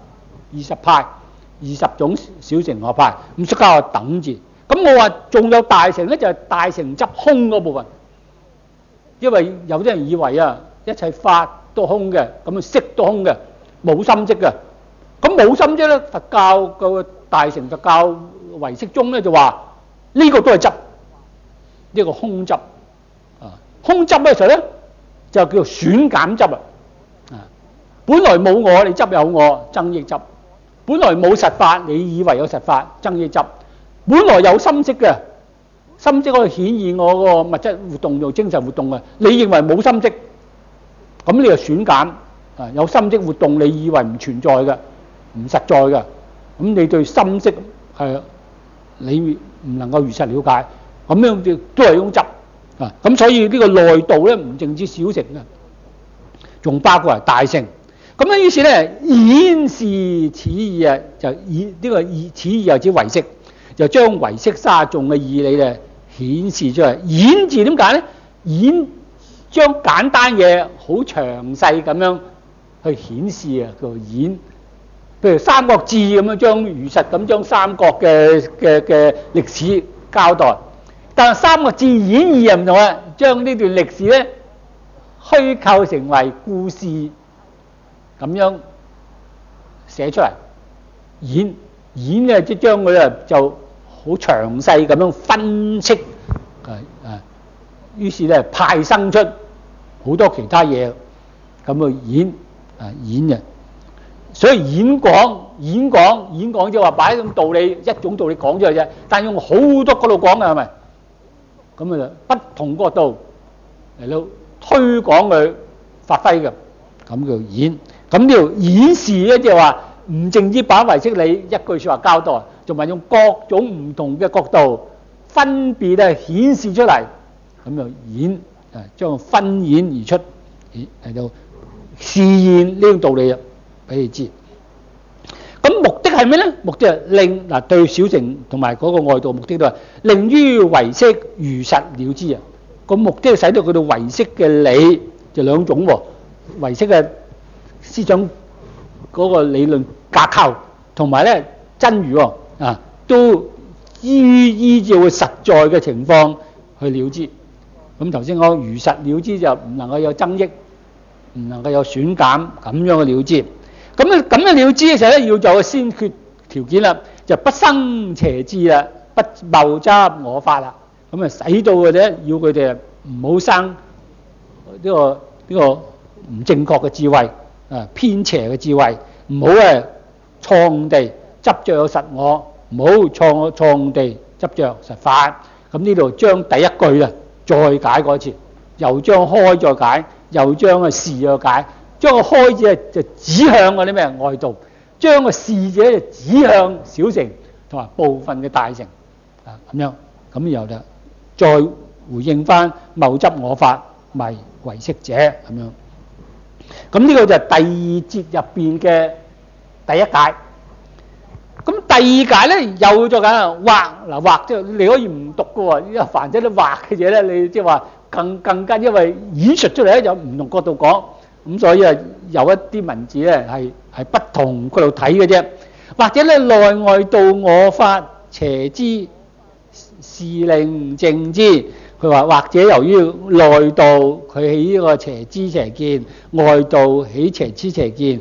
20派，20種小乘學派，咁出加個等字。咁我話仲有大乘咧，就係大乘執空嗰部分，因為有啲人以為啊，一切法都空嘅，咁啊識都空嘅，冇心識嘅。咁冇心識咧，佛教個大乘佛教唯識宗咧就話呢個都係執，呢個空執啊。空執嘅時候咧就叫做損減執啊。本來冇我，你執有我，增益執；本來冇實法，你以為有實法，增益執；本來有心識嘅，心識可以顯現我個物質活動做精神活動嘅，你認為冇心識，咁你就損減啊。有心識活動，你以為唔存在嘅，唔實在嘅，咁你對心識係你唔能夠如實了解，咁樣都係一種執啊。咁所以呢個內道咧唔淨止小乘嘅，仲包括係大乘。咁咧於是咧顯示此意啊，就以呢個意此意又指唯識，就將唯識30頌嘅義理咧顯示出嚟。演字點解咧？演將簡單嘢好詳細咁樣去顯示啊，叫做演。譬如《三國志》咁樣，將如實咁將三國嘅歷史交代。但係《三國志演義》又唔同啊，將呢段歷史咧虛構成為故事咁樣寫出嚟。演咧即將佢咧就好詳細咁樣分析，於是咧派生出好多其他嘢咁去演嘅。所以演講即係話擺一種道理講出嚟啫，但用好多角度講嘅係咪？咁啊不同角度嚟到推廣佢發揮嘅，咁叫演。咁呢條演示咧即係話唔淨止把唯識理一句説話交代，仲係用各種唔同嘅角度分別咧顯示出嚟，咁就演將分演而出嚟到示現呢種道理啊，俾你知。咁目的係咩咧？目的係令對小乘同埋嗰個外道目的都係令於唯識如實了知啊。個目的係使到佢哋唯識嘅理就兩種喎，唯識嘅思想嗰個理論架構同埋咧真如都依照佢實在嘅情況去了知。咁頭先講如實了知就唔能夠有增益，唔能夠有損減，咁樣嘅了知。咁樣了知嘅時候咧，要做個先決條件啦，就不生邪智啦，不謬執我法啦。咁使到佢哋要佢哋唔好生呢個唔正確嘅智慧，偏邪嘅智慧，唔好錯誤地執着有實我，唔好錯誤地執着實法。咁呢度將第一句再解過一次，又將開再解，又將示再解。將個開字就指向嗰啲咩外道，將個示者就指向小乘同埋部分嘅大乘咁樣。咁然後就再回應翻謬執我法為唯識者咁樣。咁呢個就係第二節入邊嘅第一解。 咁第二解咧有咗緊畫嗱，畫即係你可以唔讀嘅喎，因為凡者都畫嘅嘢咧，你即係話更加因為演述出嚟咧有唔同角度講，咁所以啊有一啲文字咧係不同角度睇嘅啫。或者咧內外道我法邪之是令正之，佢話或者由於內道佢起呢個邪知邪見，外道起邪知邪見，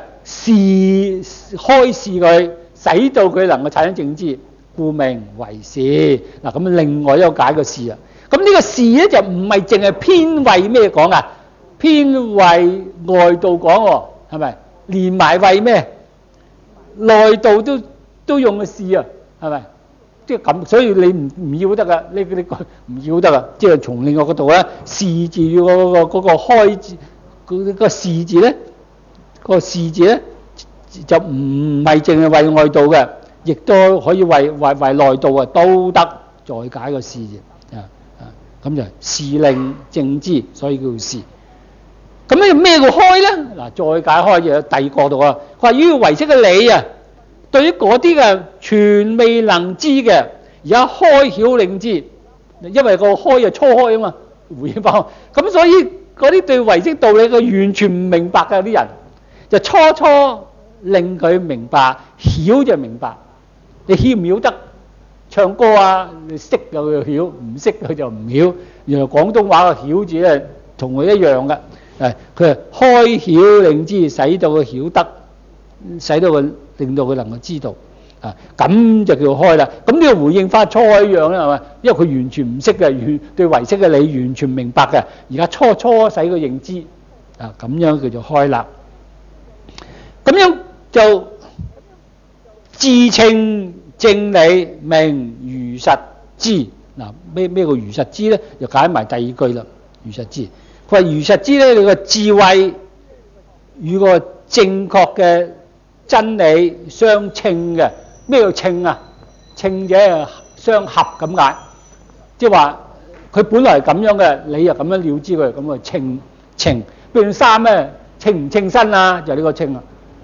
開示佢，使到佢能夠產生正知，故名為示。嗱咁另外一個解個示啊，咁呢個示咧就唔係淨係偏為咩講啊？偏為外道講喎，係咪？連埋為咩？內道都用個示啊，係咪？即係咁，所以你唔要得噶，你唔要得噶。即係從另外角度咧，示字嗰個開字，個示字咧，個示字咧就唔係淨係為外道嘅，亦都可以為內道啊，都得再解個示字咁就示令正知，所以叫示。咁咩叫開咧？嗱，再解開就有第二個度啊。佢話於唯識嘅你啊，對於嗰啲嘅全未能知嘅，而家開曉令知，因為個開啊初開啊嘛，回應翻。咁所以嗰啲對唯識道理佢完全唔明白嘅啲人，就初令佢明白，曉就明白。你曉唔曉得唱歌啊？你識就曉，唔識佢就唔曉。原來廣東話嘅曉字咧，同佢一樣嘅。佢係開曉令知，使到佢曉得，使到佢令到佢能夠知道。咁就叫開啦。咁呢個回應翻初開一樣啦，係咪？因為佢完全唔識嘅，對唯識嘅你完全明白嘅。而家初使佢認知，咁樣叫做開啦。咁樣就自稱正理名如實知。嗱，咩叫如實知咧？就解埋第二句啦。如實知，佢話如實知咧，你個智慧與個正確嘅真理相稱嘅。咩叫稱啊？稱者相合咁解，即係話佢本來係咁樣嘅，你又咁樣了知佢，咁啊稱。譬如衫咧，稱唔稱身啊？就呢個稱啊。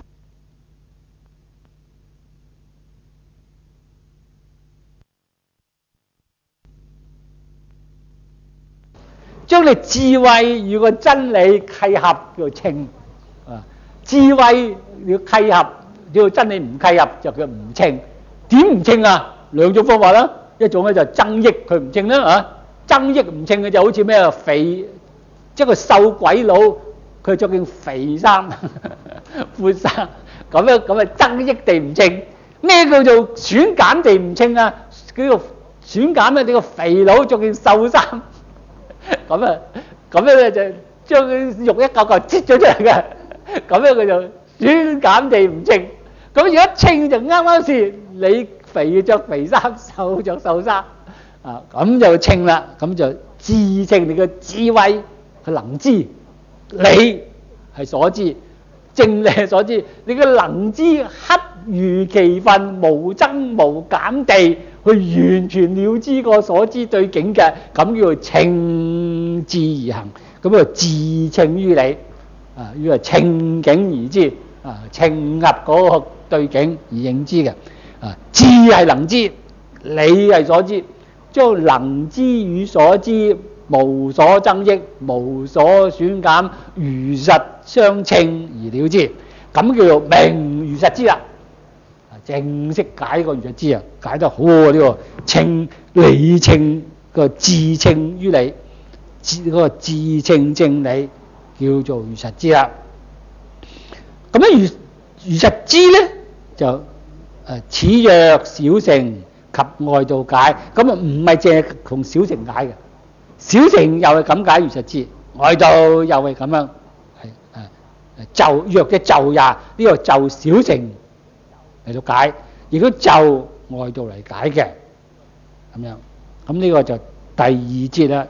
將你智慧與個真理契合叫做稱智慧要契合，叫真理唔契合就叫唔稱。點唔稱啊？兩種方法啦，一種咧就增益佢唔稱啦增益唔稱嘅就好似咩肥，即係個瘦鬼佬，佢着件肥衫闊衫，咁啊增益地唔稱。咩叫做損減地唔稱啊？叫做損減咧，你個肥佬着件瘦衫。咁樣咧就將佢肉一嚿嚿擠咗出嚟嘅，咁樣佢就損減地唔稱。咁如果稱就啱啱是你肥着肥衫，瘦着瘦衫，咁就稱啦。咁就自稱你嘅智慧佢能知，你係所知，正理係所知，你嘅能知恰如其分，無增無減地。佢完全了知個所知對境嘅，咁叫做稱知而行，咁叫自稱於理，要係稱境而知，稱合嗰個對境而認知嘅，知係能知，理係所知，將能知與所知無所增益，無所損減，如實相稱而了知，咁叫做名如實知啦。正式解個如實知解得好喎！呢個稱理稱個自稱於理，嗰個自稱正理叫做如實知啦。咁樣如實知咧就此若小乘及外道解，咁啊唔係淨係同小乘解嘅，小乘又係咁解如實知，外道又係咁樣，就若嘅就也呢個就小乘嚟到解，亦都就外道嚟解嘅，咁樣。咁呢個就第二節啦，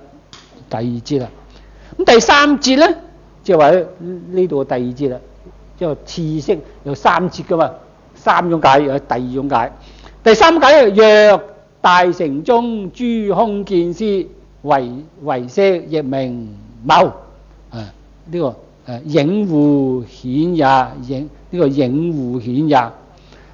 咁第三節咧，即係話呢度嘅第二節啦，即係次識有三節噶嘛，三種解，有第二種解。第三解若大乘中諸空見師唯識亦名謬，呢個影互顯也，呢個影互顯也。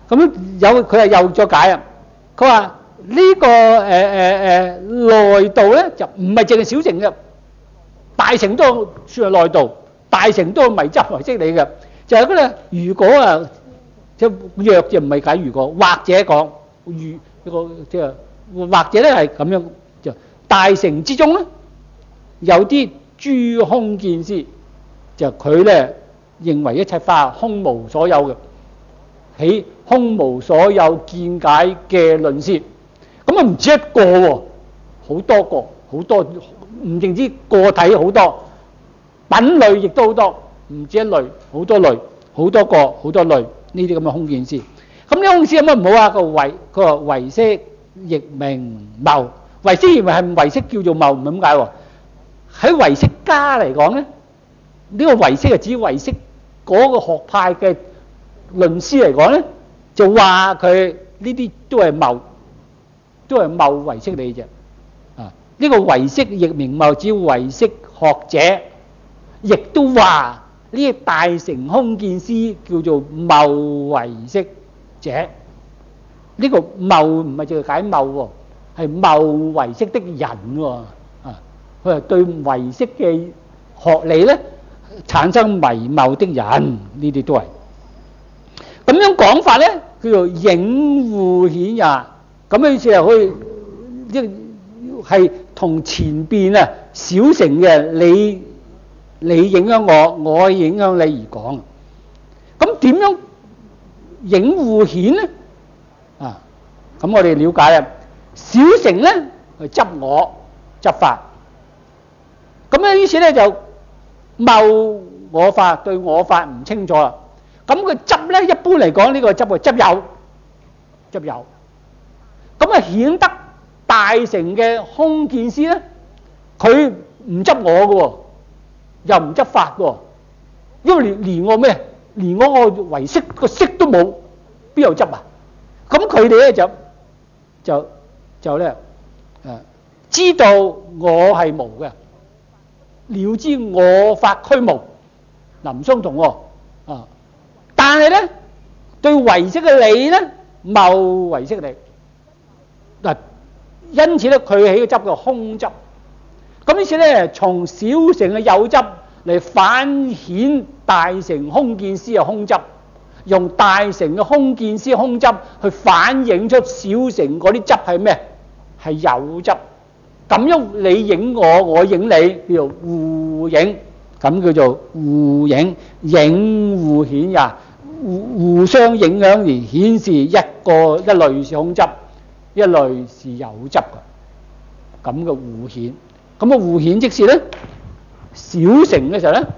咁佢係又再解啊。佢話呢個內道咧就唔係淨係小乘嘅，大乘都算係內道，大乘都係迷執唯識理嘅。就係嗰咧，如果啊，即係若就唔係解如果，或者講如一個即係或者咧係咁樣，就大乘之中咧有啲諸空見師，就佢咧認為一切法空無所有嘅，起空無所有見解嘅論師。咁啊唔止一個喎，好多個，好多唔淨止個體好多，品類亦都好多，唔止一類，好多類，好多個，好多類呢啲咁嘅空見師。咁呢空師有乜唔好啊？佢話唯識亦名謬，唯識認為係唯識叫做謬，唔係咁解喎。喺唯識家嚟講咧，呢個唯識係指唯識嗰個學派嘅論師嚟講咧，就話佢呢啲都係謬，都係謬唯識理啫。啊，呢個唯識亦名謬，指唯識學者，亦都話呢個大乘空見師叫做謬唯識者。呢個謬唔係淨係解謬喎，係謬唯識的人喎。啊，佢係對唯識嘅學理咧產生迷謬的人，呢啲都係咁樣講法咧，叫做影互顯也。咁嘅意思係可以即係同前邊啊小乘嘅你影響我，我影響你而講。咁點樣影互顯咧？啊，咁我哋了解啊，小乘咧係執我執法，咁咧於是咧就謬我法，對我法唔清楚啦。咁佢執咧，一般嚟講呢個執係執有，咁啊顯得大乘嘅空見師咧，佢唔執我嘅喎，又唔執法嘅喎，因為連我咩，連我個唯識個識都冇，邊有執啊？咁佢哋咧就咧知道我係無嘅，了知我法虛無，嗱唔相同喎。啊，但係咧對唯識嘅理咧謬唯識理嗱，因此咧佢起個執嘅空執。咁於是咧從小乘嘅有執嚟反顯大乘空見師嘅空執，用大乘嘅空見師空執去反映出小乘嗰啲執係咩？係有執。咁樣你影我，我影你，叫做互影，咁叫做互影，影互顯也，互相影響而顯示一類是空執，一類是有執嘅，咁嘅互顯。咁啊互顯即是咧小乘嘅時候咧，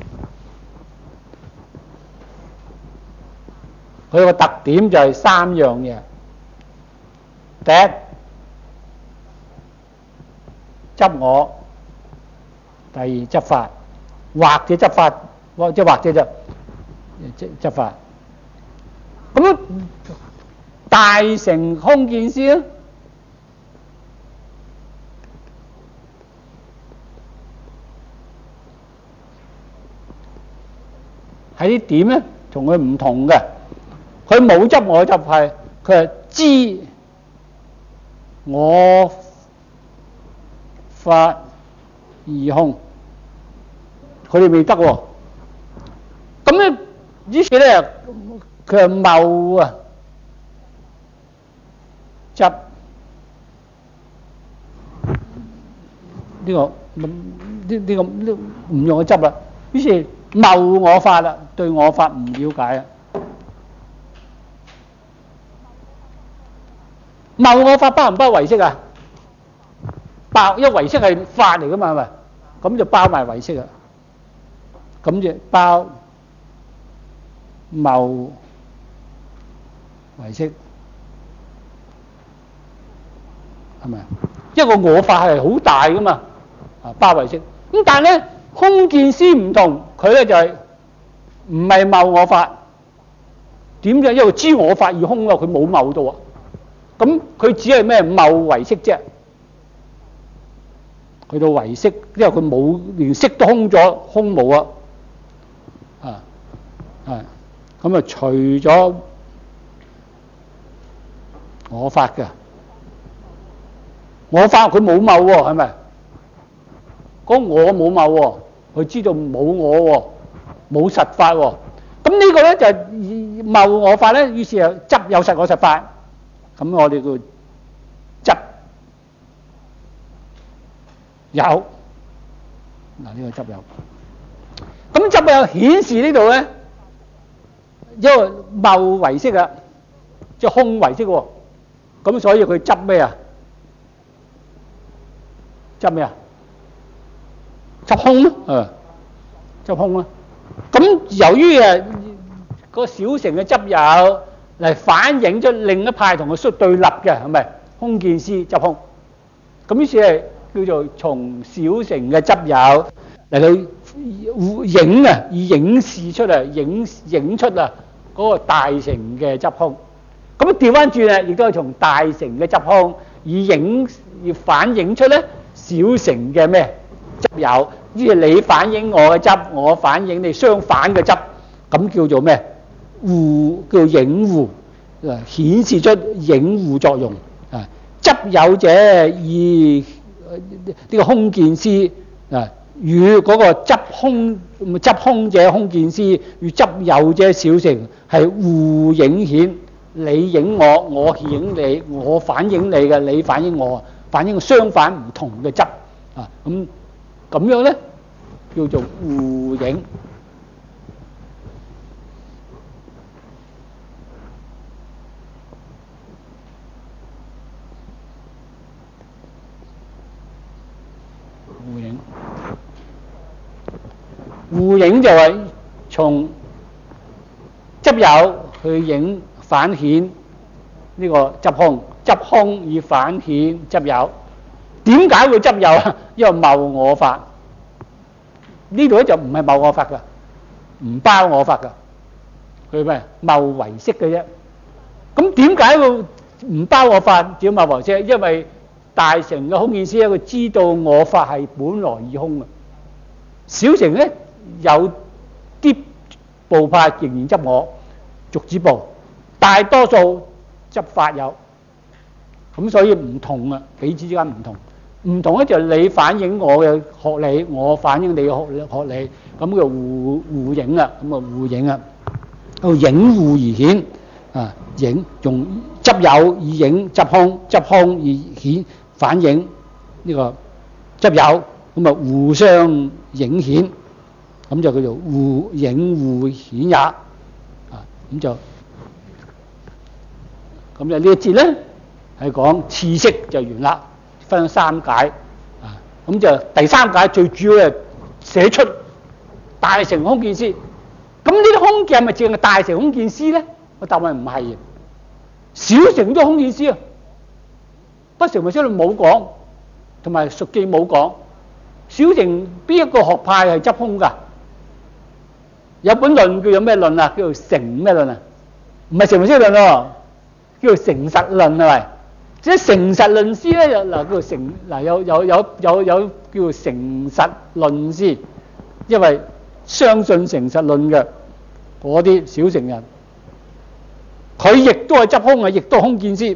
佢個特點就係三樣嘢。第一，執我；第二，執法，或者執法，或者就執法。咁大乘空見師咧，喺啲點咧同佢唔同嘅。佢冇執我執，係佢係知我法而空，佢哋未得喎。咁咧，於是咧佢係謬啊執呢個唔用去執啦。於是謬我法啦，對我法唔了解啊。謬我法包唔包唯識啊？包，因為唯識係法嚟噶嘛，係咪？咁就包埋唯識啊。咁就包謬唯識，係咪？因為個我法係好大噶嘛，啊包唯識。咁但係咧，空見師唔同，佢咧就係唔係謬我法。點啫？因為知我法而空啊，佢冇謬到啊。咁佢只係咩謬唯識啫？去到唯識，因為佢冇連識都空咗，空無啊，咁啊除咗我法嘅，我法佢冇謬喎，係咪？嗰我冇謬喎，佢知道冇我喎，冇實法喎。咁呢個咧就係謬我法咧，於是就執有實我實法。咁我哋叫執有。嗱，呢個執有。咁執有顯示呢度咧，因為謬為色啊，即係空為色喎。咁所以佢執咩啊？執咩啊？執空咯，執空咯。咁由於個小乘嘅執有嚟反映咗另一派同佢相對立嘅，係咪？空見思執空。咁於是係叫做從小乘嘅執有嚟去影啊，以影示出啊，影出啊嗰個大乘嘅執空。咁調翻轉啊，亦都係從大乘嘅執空以反映出咧小乘嘅咩執有。於是你反映我嘅執，我反映你相反嘅執，咁叫做咩？叫影互，顯示出影互作用。執有者以呢個空見思與嗰個執空者空見思與執有者小乘係互影顯，你影我，我影你，我反映你嘅，你反映我，反映相反唔同嘅執啊。咁樣咧叫做互影。互影就係從執有去影反顯呢個執空，執空以反顯執有。點解會執有啊？因為謬我法。呢度咧就唔係謬我法噶，唔包我法噶，佢咩謬為色嘅啫。咁點解會唔包我法？只謬為色，因為大乘嘅空見思佢知道我法係本來已空嘅，小乘咧有啲部派仍然執我，逐子部，大多數執法有。咁所以唔同啊，彼此之間唔同。唔同咧就係你反映我嘅學理，我反映你嘅學理，咁叫互影啊，咁啊互影啊，到影互而顯啊，影用執有以影執空，執空以顯反映呢個執有，咁啊互相影顯，咁就叫做互影互顯也啊。咁就呢一節咧係講次式就完啦。分三解啊，咁就第三解最主要係寫出大乘空見思。咁呢啲空見係咪淨係大乘空見思咧？個答案唔係嘅，小乘都空見思啊。不成文書冇講，同埋述記冇講。小乘邊一個學派係執空㗎？有本論叫做咩論啊？叫做成咩論啊？唔係成文書論喎，叫做成實論係咪？即係成實論師咧，叫做成有叫做成實論師，因為相信成實論嘅嗰啲小乘人，佢亦都係執空啊，亦都空見思。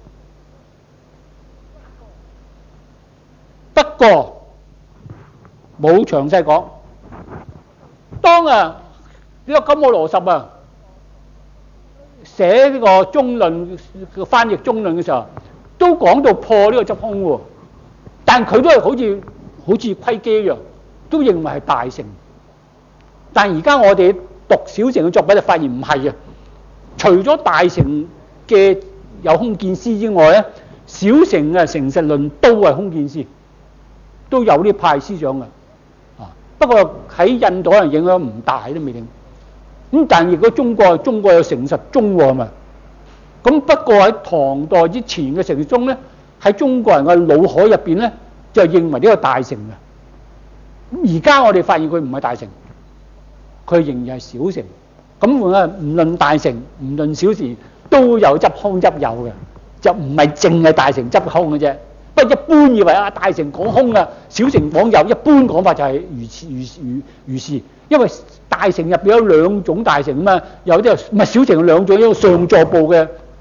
不過冇詳細講。當呢個金奧羅什啊寫呢個中論嘅翻譯中論嘅時候，都講到破呢個執空喎，但佢都係好似窺基一樣，都認為係大乘。但而家我哋讀小乘嘅作品就發現唔係啊，除咗大乘嘅有空見思之外咧，小乘嘅成實論都係空見思，都有呢派思想嘅。不過喺印度可能影響唔大都未定。咁但係如果中國有成實宗喎，係咪？咁不過喺唐代之前嘅成實宗咧，喺中國人嘅腦海入邊咧，就認為呢個大乘嘅。咁而家我哋發現佢唔係大乘，佢仍然係小乘。咁啊，唔論大乘，唔論小乘，都有執空執有嘅，就唔係淨係大乘執空嘅啫。不過一般以為啊，大乘講空啊，小乘講有，一般講法就係如是。因為大乘入邊有兩種大乘啊嘛，有啲唔係小乘有兩種，一個上座部嘅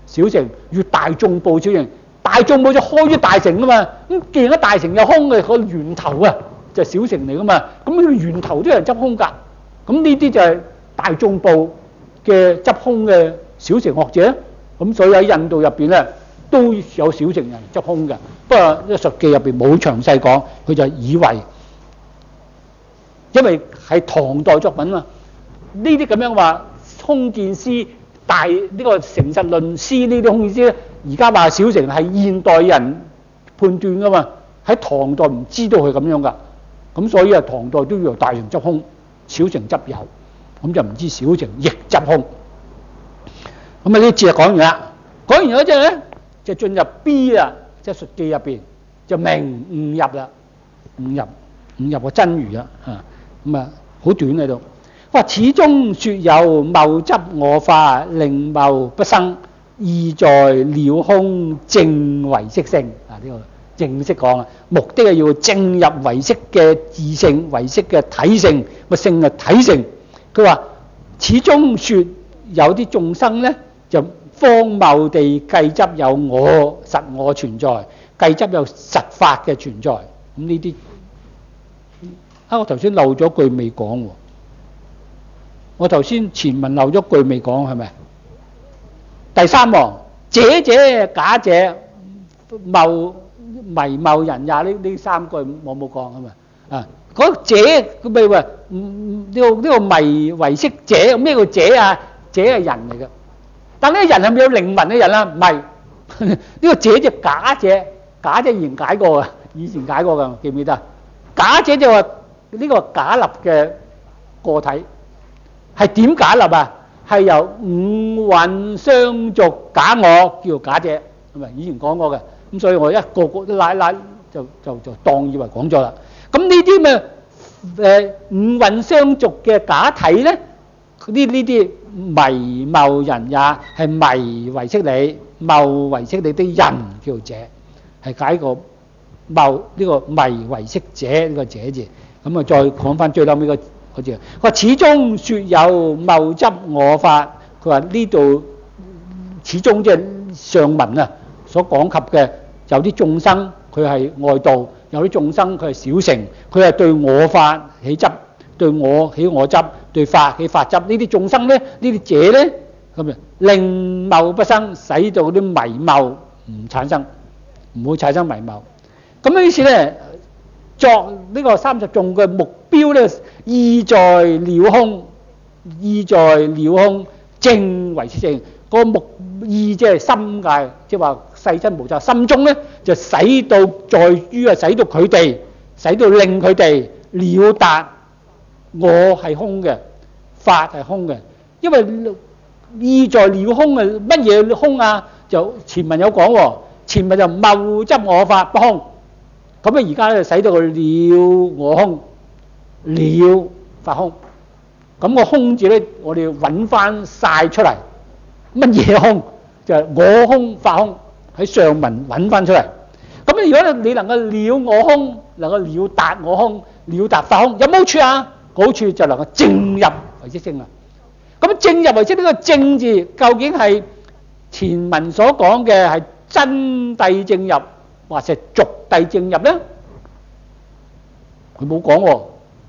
小乘，越大眾部小乘。大眾部就開咗大乘啊嘛。咁既然一大乘有空嘅，個源頭啊就係小乘嚟噶嘛。咁呢個源頭都有人執空㗎。咁呢啲就係大眾部嘅執空嘅小乘學者。咁所以喺印度入邊咧都有小乘人執空嘅。不過《述記》入邊冇詳細講，佢就以為因為係唐代作品嘛。呢啲咁樣話空見師大呢個成實論師呢啲空見師咧，而家話小乘係現代人判斷噶嘛，喺唐代唔知道佢咁樣噶，咁所以啊唐代都要由大乘執空，小乘執有，咁就唔知小乘亦執空。咁啊呢節就講完啦，講完咗之後咧就進入 B 啦，即係述記入邊就明悟入啦，悟入個真如啦，咁啊好短喺度。話始終說有謬執我法，令謬不生，意在了空正唯識性。呢個正式講啊，目的係要正入唯識嘅自性，唯識嘅體性，個性係體性。佢話始終說有啲眾生咧就荒謬地計執有我實我存在，計執有實法嘅存在。咁呢啲我頭先漏咗句未講喎。我頭先前文漏咗句未講，係咪？第三行者假者謬迷謬人也，呢三句我冇講係咪？啊，嗰者佢咪話呢個迷唯識者，咩叫者啊？者係人嚟嘅，但呢個人係咪有靈魂嘅人啊？唔係，呢個者就假者，假者以前解過啊，以前解過㗎，記唔記得？假者就話呢個假立嘅個體。係點假立啊？係由五蘊相續假我叫假者，係咪？以前講過嘅，咁所以我一個個都拉就當以為講咗啦。咁呢啲咩五蘊相續嘅假體咧？呢啲迷謬人也係迷唯識理，謬唯識理的人叫者，係解個謬呢個迷唯識者呢個者字。咁啊，再講翻最後尾個。佢話始終說有謬執我法，佢話呢度始終即係上文啊所講及嘅，有啲眾生佢係外道，有啲眾生佢係小乘，佢係對我法起執，對我起我執，對法起法執。呢啲眾生咧，呢啲者咧，咁啊令謬不生，使到啲迷謬唔產生，唔會產生迷謬。咁於是咧，作呢個30頌嘅目標咧，意在了空，意在了空正唯識性。個目意即係心界，即係話世親菩薩心中咧，就使到在於啊，使到佢哋，使到令佢哋了達我係空嘅，法係空嘅。因為意在了空啊，乜嘢空啊？就前文有講喎，前文就謬執我法不空。咁啊，而家咧使到佢了我空，了法空。咁個空字咧，我哋揾翻晒出嚟，乜嘢空？就係我空法空，喺上文揾翻出嚟。咁如果你能夠了我空，能夠了達我空，了達法空，有冇好處啊？好處就能夠正入唯識性啊。咁正入唯識呢個正字，究竟係前文所講嘅係真諦正入，或是俗諦正入咧？佢冇講喎，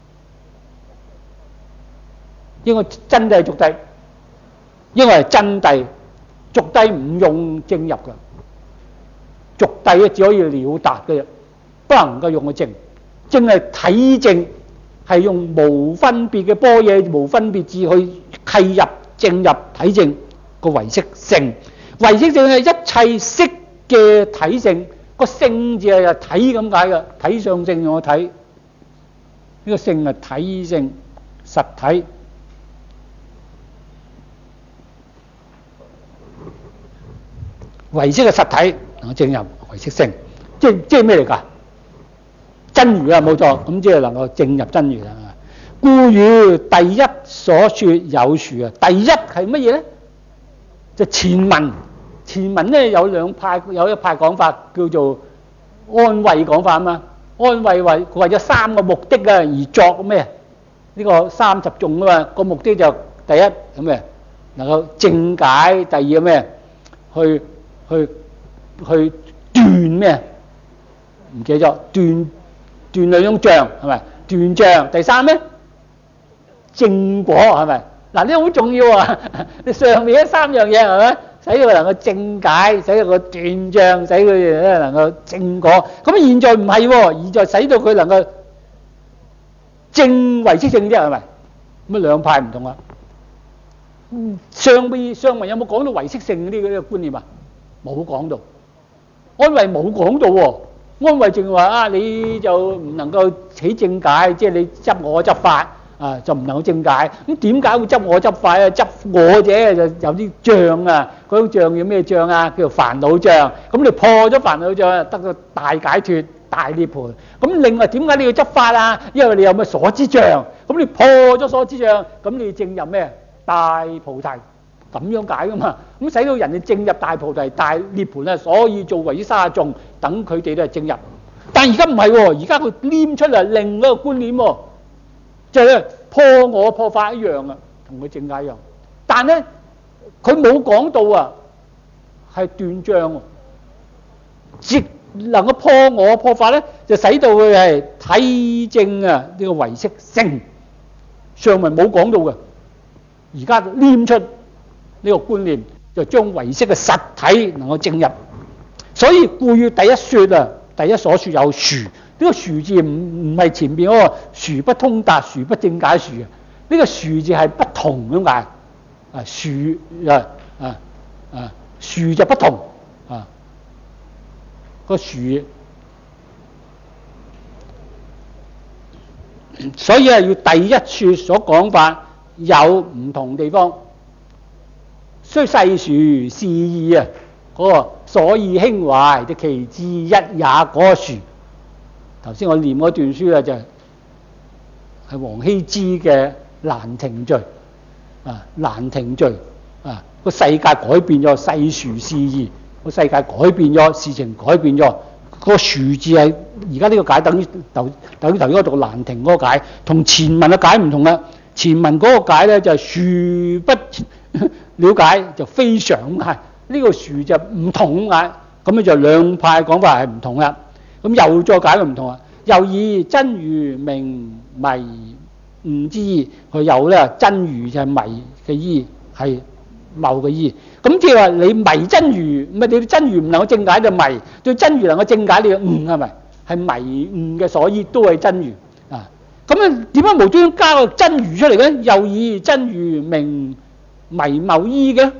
應該真諦俗諦，應該係真諦，俗諦唔用正入嘅，俗諦咧只可以了達嘅，不能夠用個正，正係體正，係用無分別嘅般若無分別智去契入正入體正個唯識性，唯識性係一切識嘅體性。個性字係體咁解嘅，體上性用個體，呢個性係體性實體。唯識嘅實體能夠正入唯識性，即係咩嚟㗎？真如啊，冇錯，咁即係能夠正入真如啦。故與第一所說有殊啊！第一係乜嘢咧？就前文。前文咧有兩派，有一派講法叫做安慧講法啊嘛。安慧為咗三個目的啊而作咩？呢個30頌啊嘛。個目的就第一咁嘅能夠正解，第二咩？ 去斷咩？唔記得咗，斷兩種障係咪？斷障。第三咩？正果係咪？嗱，呢個好重要啊！你上面嗰三樣嘢係咪？使佢能夠正解，使佢斷障，使佢咧能夠正果。咁現在唔係喎，現在使到佢能夠正唯識性啫，係咪？咁啊兩派唔同啊。上文有冇講到唯識性呢個觀念啊？冇講到。安慧冇講到喎。安慧淨話啊，你就唔能夠起正解，即係你執我執法啊，就唔能夠正解。咁點解會執我執法啊？執我者就有啲障啊，嗰種障叫咩障啊？叫做煩惱障。咁你破咗煩惱障，得個大解脫、大涅槃。咁另外點解你要執法啊？因為你有咩所知障。咁你破咗所知障，咁你正入咩？大菩提。咁樣解噶嘛？咁使到人哋正入大菩提、大涅槃啊！所以做唯識30頌，等佢哋都係正入。但而家唔係喎，而家佢黏出嚟另一個觀念喎，就係咧破我破法一樣啊，同佢正解一樣。但咧佢冇講到啊，係斷障喎，即能夠破我破法咧，就使到佢係體證啊呢個唯識性。上文冇講到嘅，而家黏出呢個觀念，就將唯識嘅實體能夠正入，所以故要第一說啊，第一所說有殊。呢個殊字唔係前邊嗰個殊不通達、殊不正解殊啊，呢個殊字係不同咁解啊，殊就不同啊，個殊，所以係要第一說所講法有唔同地方。雖世殊是異啊，嗰個所以興懷的其志一也嗰個殊。頭先我念嗰段書啊，就係王羲之嘅蘭亭序啊，蘭亭序啊，個世界改變咗，世殊是異，個世界改變咗，事情改變咗。個殊字係而家呢個解等於頭先嗰度蘭亭嗰個解，同前文嘅解唔同啦。前文嗰個解咧就係殊不了解就非常咁解，呢個殊就唔同咁解，咁咧就兩派講法係唔同啦。咁又再解佢唔同啊，又以真如名迷悟之意，佢有咧真如就係迷嘅意，係謬嘅意。咁即係話你迷真如，唔係你真如唔能夠正解就迷，對真如能夠正解你就悟，係咪？係迷悟嘅所依都係真如啊。咁啊點解無端端加個真如出嚟嘅？又以真如名迷謬依嘅，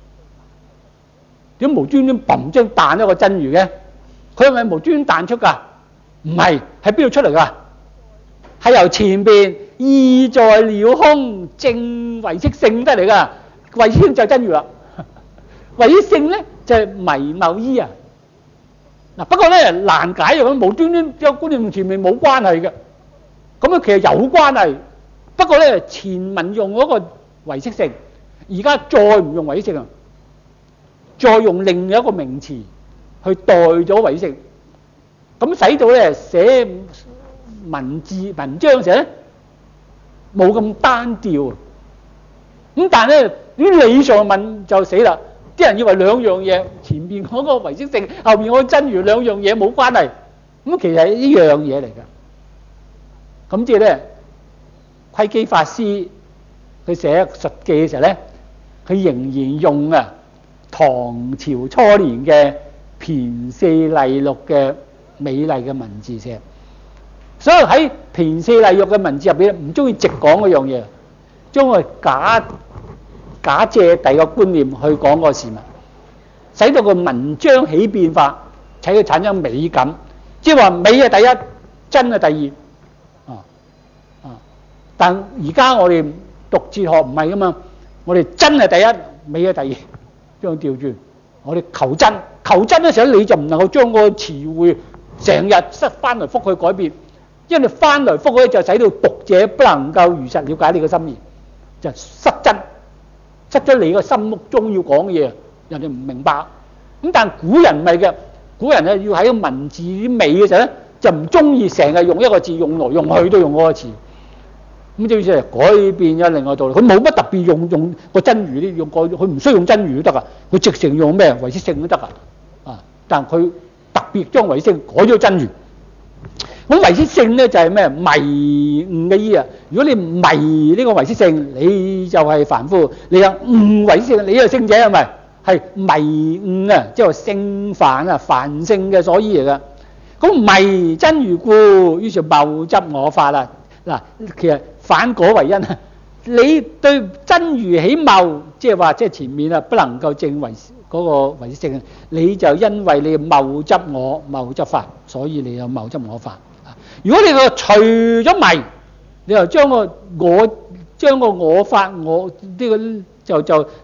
點無端端嘭將彈一個真如嘅？佢係咪無端端彈出㗎？唔係，喺邊度出嚟㗎？係由前邊意在了空正唯識性得嚟㗎，唯識性就係真如啦。唯識性咧就係迷謬依啊。嗱不過咧難解又咁無端端有觀念同前面冇關係嘅，咁啊其實有關係，不過咧前文用嗰個唯識性。而家再唔用唯識性，再用另一個名詞去代咗唯識性，咁使到咧寫文章時咧冇咁單調。咁但係咧啲理上問就死啦，啲人以為兩樣嘢，前邊嗰個唯識性，後邊嗰個真如兩樣嘢冇關係，咁其實係一樣嘢嚟㗎。咁即係咧，窺基法師佢寫述記嘅時候咧，佢仍然用啊唐朝初年嘅骈四麗錄嘅美麗嘅文字寫，所以喺骈四麗錄嘅文字入邊唔中意直講嗰樣嘢，將佢假借第二個觀念去講個事物，使到個文章起變化，使佢產生美感。即係話美係第一，真係第二。但而家我哋讀哲學唔係噶嘛，我哋真係第一，美係第二，將調轉。我哋求真，求真嘅時候你就唔能夠將個詞彙成日塞翻來覆去改變，因為你翻來覆去就使到讀者不能夠如實了解你嘅心意，就失真，失咗你個心目中要講嘅嘢，人哋唔明白。咁但古人唔係嘅，古人咧要喺個文字啲美嘅時候咧，就唔中意成日用一個字，用來用去都用嗰個詞。 咁即係改變咗另外道理。佢冇乜特別用個真如呢，佢唔需要用真如都得噶，佢直情用咩唯識性都得噶。但佢特別將唯識性改咗真如。咁唯識性咧就係咩？迷悟嘅意啊！如果你迷呢個唯識性，你就係凡夫；你有悟唯識性，你就聖者，係咪？係迷悟啊，即係聖凡啊，凡聖嘅所依嚟噶。咁迷真如故，於是謬執我法啦。嗱，其實反果為因啊！你對真如起謬，即係話即係前面啊不能夠證為嗰個唯識性，你就因為你謬執我、謬執法，所以你有謬執我法。如果你個除咗迷，你又將個我法我呢個就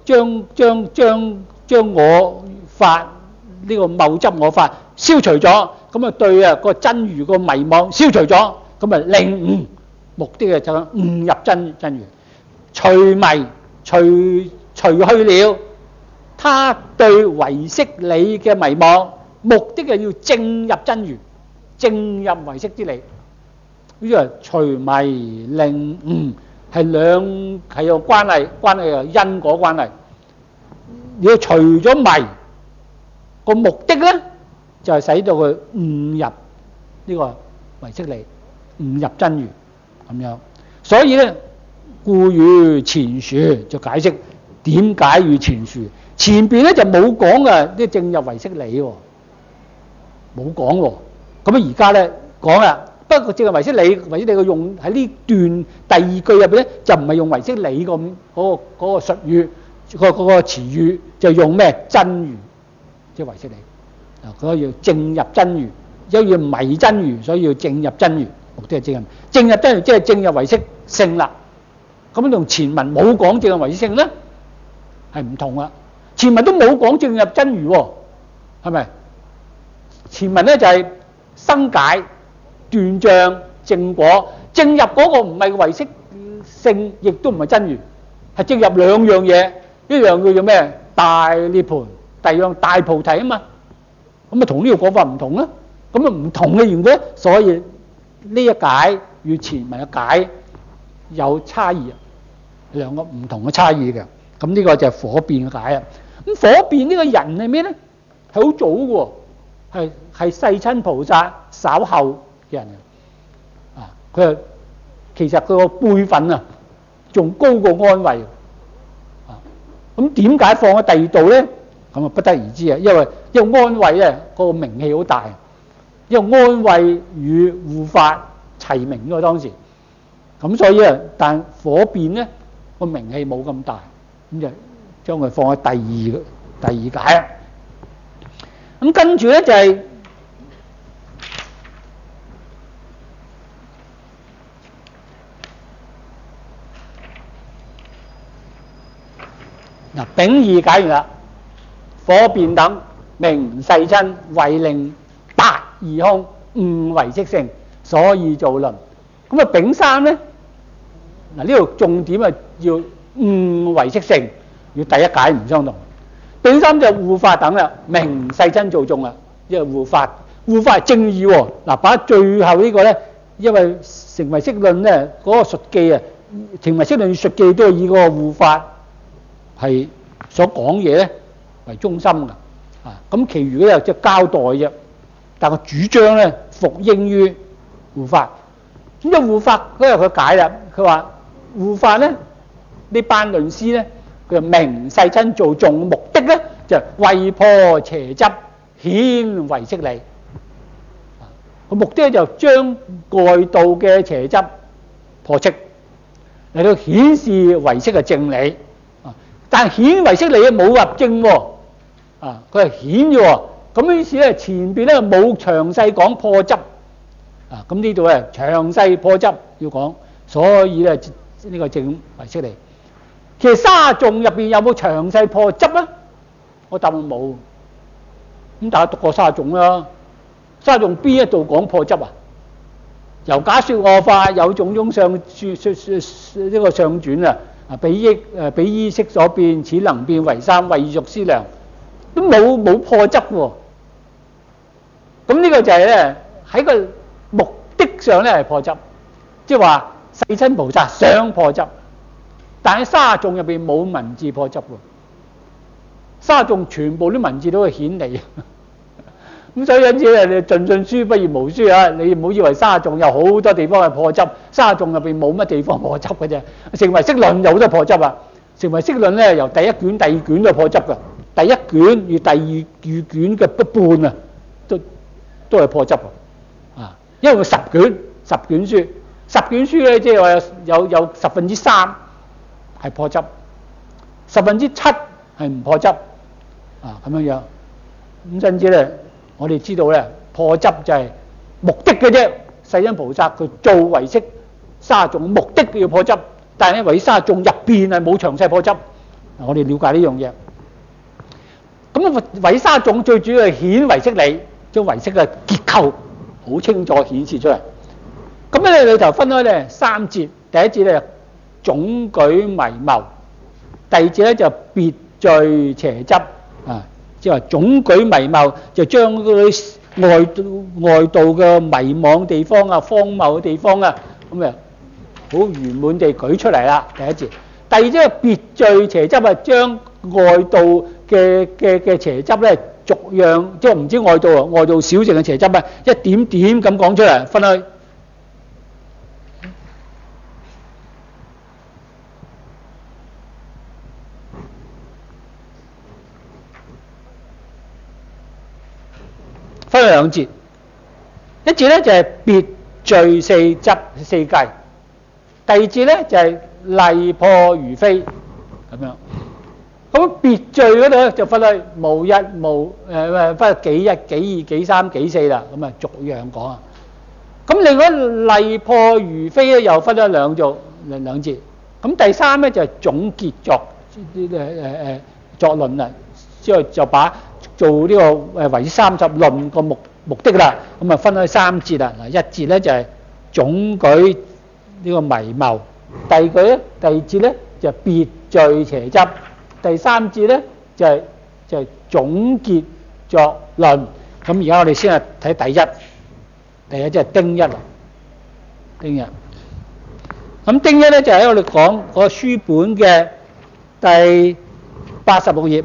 將我法呢個謬執我法消除咗，咁啊對啊個真如個迷惘消除咗，咁啊令悟，目的就係悟入真如，除迷除去了他對唯識理嘅迷惘，目的係要證入真如，證入唯識之理。呢個除迷令悟係有關係嘅因果關係。你要除咗迷個目的咧，就係使到佢悟入呢個唯識理，悟入真如咁樣。所以咧，故與前述就解釋點解與前述。前邊咧就冇講嘅啲證入唯識理喎，冇講喎。咁啊而家咧講啦。不過證入唯識理嘅用喺呢段第二句入邊咧，就唔係用唯識理嗰個術語，嗰個詞語就用咩真如，即係唯識理。佢要證入真如，因為要迷真如，所以要證入真如。目的係證入真如，即係證入唯識性啦。咁同前文冇講證入唯識性咧，係唔同啊。前文都冇講證入真如喎，係咪？前文咧就係生解。斷障證果，證入嗰個唔係唯識性，亦都唔係真如，係證入兩樣嘢，一樣叫做咩？大涅槃，第二樣大菩提啊嘛。咁啊同呢個講法唔同啦。咁啊唔同嘅緣故，所以呢一解與前文嘅解有差異，兩個唔同嘅差異嘅。咁呢個就係火辯嘅解啊。咁火辯呢個人係咩咧？係好早嘅喎，係世親菩薩稍後嘅人啊，佢其實佢個輩分啊，仲高過安慧啊。咁點解放喺第二度咧？咁啊不得而知啊。因為安慧咧嗰個名氣好大，因為安慧與護法齊名嘅當時，咁所以啊，但火辯咧個名氣冇咁大，咁就將佢放喺第二解啊。咁跟住咧就係。嗱，丙二解完啦，火辯等名世親，為令達二空，悟唯識性，所以造論。咁啊，丙三咧，嗱呢度重點啊要悟唯識性，與第一解唔相同。丙三就護法等啦，名世親造眾啦，因為護法係正義喎。嗱，把最後呢個咧，因為成唯識論咧嗰個述記啊，成唯識論述記都係以嗰個護法係所講嘢咧為中心㗎，咁其餘咧就交代啫。但係主張咧服應於護法。咁即係護法嗰日佢解啦，佢話護法咧呢班論師咧，佢就名世親造眾，目的咧就為破邪執，顯唯識理。個目的就將外道嘅邪執破斥，嚟到顯示唯識嘅正理。但係顯唯識理冇入證喎，佢係顯嘅喎。咁於是咧前邊咧冇詳細講破執，咁呢度咧詳細破執要講，所以咧呢個證唯識理。其實沙眾入邊有冇詳細破執咧？我答冇。咁大家讀過沙眾啦，沙眾邊一度講破執啊？由假說我法有種種相呢個相轉啊！比依識所變，此能變為三，為欲思量，都冇破執喎。咁呢個就係咧喺個目的上咧係破執，即係話世親菩薩想破執，但喺沙眾入邊冇文字破執喎。沙眾全部啲文字都係顯理，咁所以因此你盡信書不如無書啊！你唔好以為沙眾有好多地方係破執，沙眾入邊冇乜地方破執嘅啫。成唯識論有好多破執啊！成唯識論咧由第一卷、第二卷都係破執㗎，第一卷與第二卷嘅一半啊，都係破執啊！因為佢十卷書，十卷書咧即係話有3%係破執，7%係唔破執啊咁樣樣。咁甚至咧，我哋知道咧破執就係目的嘅啫。世親菩薩佢做唯識沙眾目的要破執，但係喺唯識沙眾入邊係冇詳細破執。我哋了解呢樣嘢。咁唯識沙眾最主要係顯唯識理，將唯識嘅結構好清楚顯示出嚟。咁咧裏頭分開咧3節，第一節咧總舉迷謬，第二節咧就別序邪執啊，即係話總舉迷謬就將嗰啲外道嘅迷惘地方啊、荒謬嘅地方啊，咁啊好圓滿地舉出嚟啦。第一節，第二節別序邪執啊，將外道嘅邪執咧逐樣，即係唔知外道啊，外道小乘嘅邪執啊，一點點咁講出嚟，分開。分兩節，一節咧就係別序四執四計，第二節咧就係例破如非咁樣。咁別序嗰度咧就分去無一無分幾一幾二幾三幾四啦，咁啊逐樣講啊。咁另外例破如非咧又分咗兩節，咁第三咧就係總結作論啦，之後就把做呢個唯識30論個目的啦，咁啊分開3節啦。嗱，一節咧就係總舉呢個迷謬，第二節咧就係別序邪執，第三節咧就係總結作論。咁而家我哋先係睇第一即係丁一啦，丁一。咁丁一咧就喺我哋講嗰個書本嘅第86頁。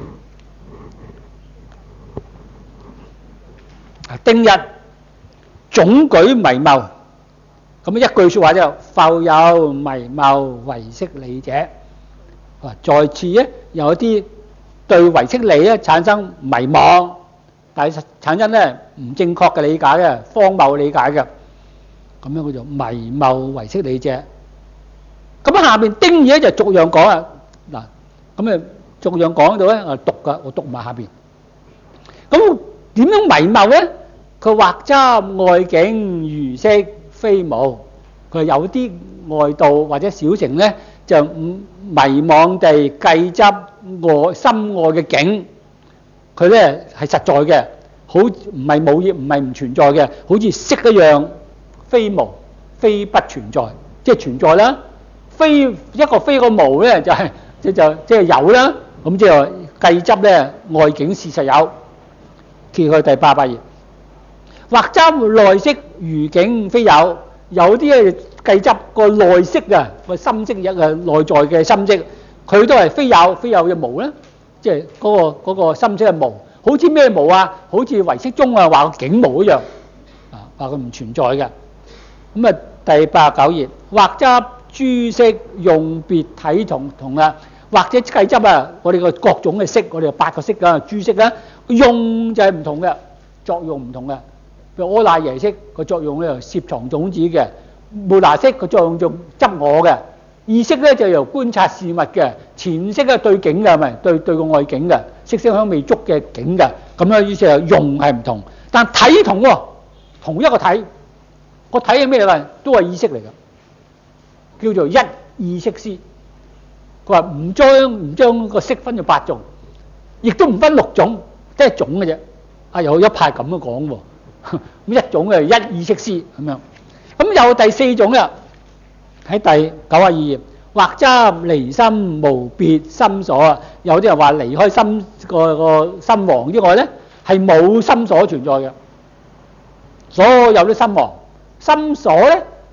丁一總舉迷謬，咁一句說話就復有迷謬唯識理者。在次咧有一啲對唯識理咧產生迷惘，但係產生咧唔正確嘅理解嘅，荒謬理解嘅，咁樣叫做迷謬唯識理者。咁下邊丁二咧就逐樣講啊。嗱，咁啊逐樣講到咧，我讀埋下邊。咁點樣迷謬咧？佢或執外境如色非無，佢有啲外道或者小乘咧就迷惘地計執心外嘅境，佢咧係實在嘅，好唔係冇嘢，唔係唔存在嘅，好似色一樣，非無非不存在，即係存在啦。非一個非個無咧就係即係有啦。咁即係計執咧外境事實有。揭去第88頁。或執內色如境非有，有啲咧計執個內色啊，個心色一個內在嘅心色，佢都係非有，非有就無啦，即係嗰個心色係無，好似咩無啊？好似唯識宗啊話個境無一樣，啊話佢唔存在嘅。咁啊第89頁，或執諸色用別體同啦，或者計執啊，我哋個各種嘅色，我哋8個色啊，諸色啦，用就係唔同嘅，作用唔同嘅。譬如阿賴耶識個作用咧，攝藏種子嘅；末那識個作用就執我嘅；意識咧就由觀察事物嘅；前識咧對境嘅，係咪對個外境嘅？色聲香味觸嘅境嘅。咁樣於是係用係唔同，但體同喎，同一個體，個體係咩嚟？都係意識嚟嘅，叫做一意識師。佢話唔將個色分咗8種，亦都唔分6種，即係種嘅啫。啊，有一派咁樣講喎。咁一種嘅一意識師咁樣，咁有第4種啦，喺第92頁，或執離心無別心所啊。有啲人話離開心個心王之外咧，係冇心所存在嘅。所有啲心王心所咧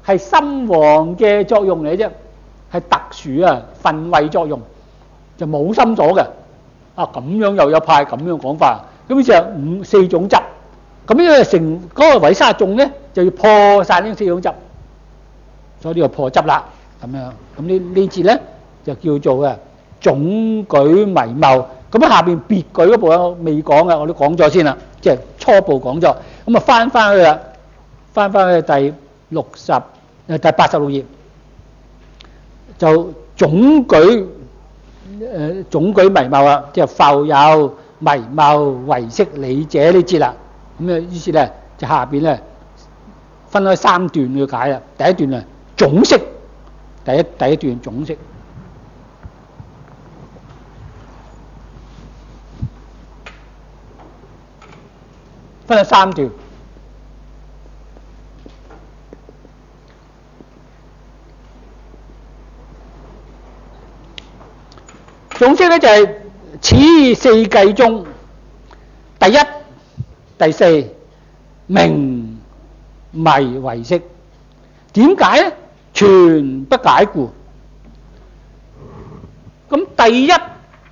係心王嘅作用嚟啫，係特殊啊分位作用，就冇心所嘅。啊咁樣又有派咁樣講法，咁於是4種執，咁因為成嗰個維沙眾咧就要破晒呢4種執，所以呢個破執啦咁樣。咁呢節咧就叫做總舉迷謬。咁下邊別舉嗰部分我未講嘅，我都講咗先啦，即係初步講咗。咁啊翻去啦，翻去第86頁，就總舉迷謬啦，即係復有迷謬唯識理者呢節啦。咁於是咧就下邊咧分開3段去解啦。第一段總識，第一段總識。分咗3段，總識咧就係此4計中第一、第4名迷唯識。點解咧？全不解故。咁第一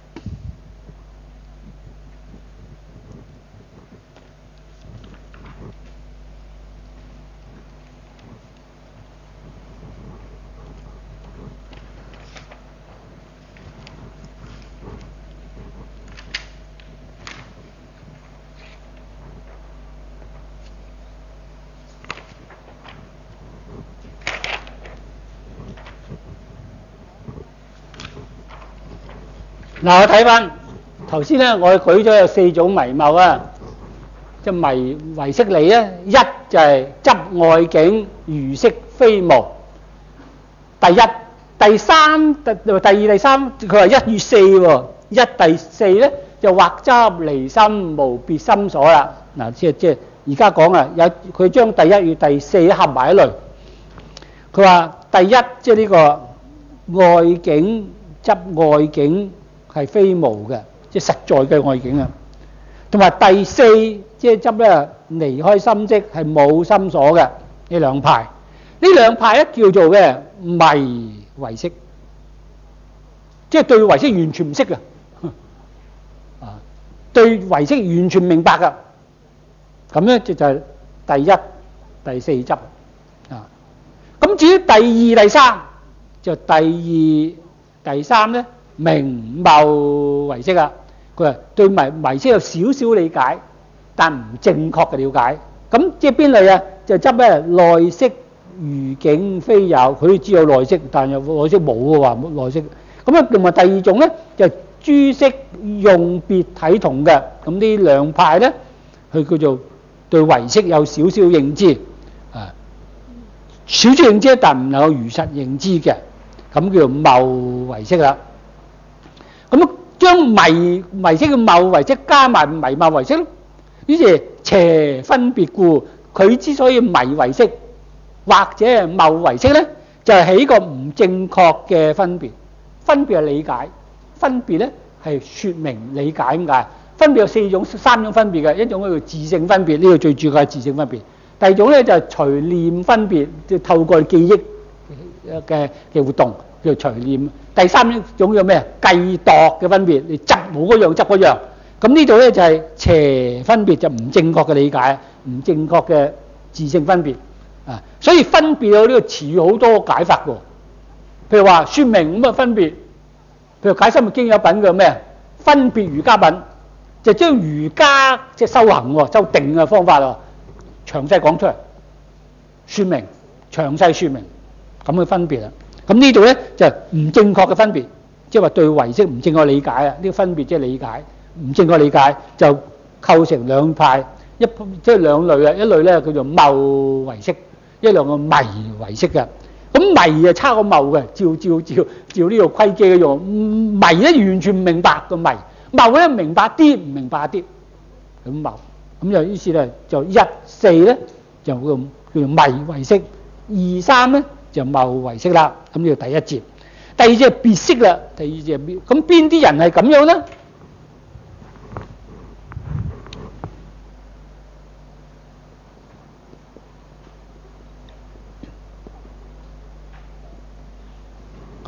嗱，我睇翻頭先咧，我舉咗有4種迷謬啊，即係迷唯識理啊。一就係執外境如色非無，第一、第三、第二、第三，佢話1與4喎。一第4咧就或執離心無別心所啦。嗱，即係而家講啊，有佢將第1與第4合埋一類。佢話第一即係呢個外境執外境係非無嘅，即係實在嘅外境啊。同埋第4即係執咧離開心識係冇心所嘅呢兩派。呢兩派咧叫做嘅迷唯識，即係對唯識完全唔識嘅，啊，對唯識完全明白嘅。咁咧就係第1、第4執啊。咁至於第2、第3，就第2、第3咧名謬唯識啊。佢話對唯識有少少理解，但唔正確嘅了解。咁即係邊類啊？就執咧內識如境非有，佢知有內識，但係內識冇嘅話，內識。咁啊，同埋第2種咧就諸識用別體同嘅。咁呢兩派咧，佢叫做對唯識有少少認知啊，少少認知，但唔能夠如實認知嘅，咁叫做謬唯識啦。咁將迷唯識嘅謬唯識加埋迷謬唯識咯，於是邪分別故，佢之所以迷唯識或者係謬唯識咧，就係起個唔正確嘅分別。分別係理解，分別咧係説明理解咁解。分別有3種分別嘅，一種叫自性分別，呢個最主要係自性分別。第二種咧就係隨念分別，即係透過記憶嘅活動叫隨念。第3種叫咩？計度嘅分別，你執冇嗰樣執嗰樣。咁呢度咧就係邪分別，就唔正確嘅理解，唔正確嘅自性分別啊。所以分別有呢個詞語好多解法喎。譬如話説明咁嘅分別，譬如解深密經有品嘅咩？分別瑜伽品，就將瑜伽即係修行喎、修定嘅方法喎，詳細講出嚟，説明詳細説明咁嘅分別啦。咁呢度咧就係唔正確嘅分別，即係話對唯識唔正確理解啊！呢個分別即係理解唔正確理解，就構成兩派，即係兩類啊。一類咧叫做謬唯識，一類個迷唯識嘅。咁迷啊差過謬嘅，照呢個規矩嘅用。迷咧完全唔明白個迷，謬咧明白啲唔明白啲，咁謬。咁就於是咧就1、4咧就叫做迷唯識，2、3咧就謬唯識啦。咁呢個第一節。第二節係別識啦。第二節係別。咁邊啲人係咁樣咧？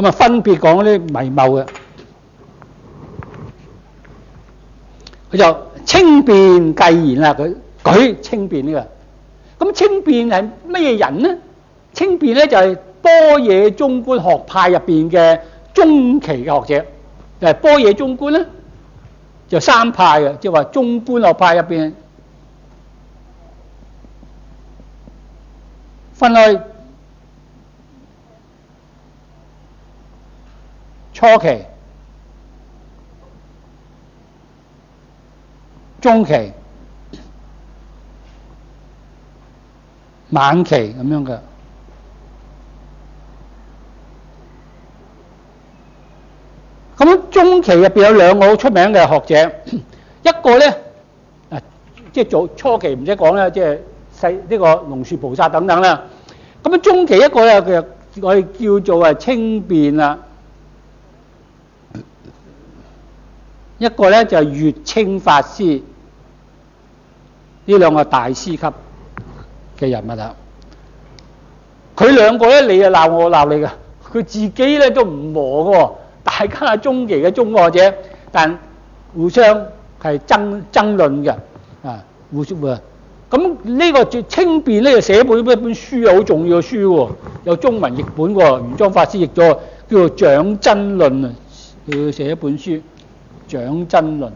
咁啊分別講啲迷謬嘅。佢就稱辯繼言啦，佢舉稱辯呢個。咁稱辯係乜嘢人呢？稱辯咧就係般若中觀學派入邊嘅中期嘅學者。誒般若中觀咧就三派嘅，即係話中觀學派入邊分開初期、中期、晚期咁樣嘅。咁中期入邊有兩個好出名嘅學者，一個咧即係做初期唔使講啦，即係呢個龍樹菩薩等等啦。咁中期一個咧，我哋叫做稱辯啦。一個咧就係月稱法師，呢兩個大師級嘅人物啦。佢兩個咧，你就鬧我鬧你嘅，佢自己咧都唔和嘅，大家係中期嘅中學者，但互相係爭論嘅啊，互相啊。咁呢個稱辯咧，就寫一本書啊，好重要嘅書喎，有中文譯本喎，玄奘法師譯咗，叫做《掌真論》啊，佢要寫一本書《掌真論》。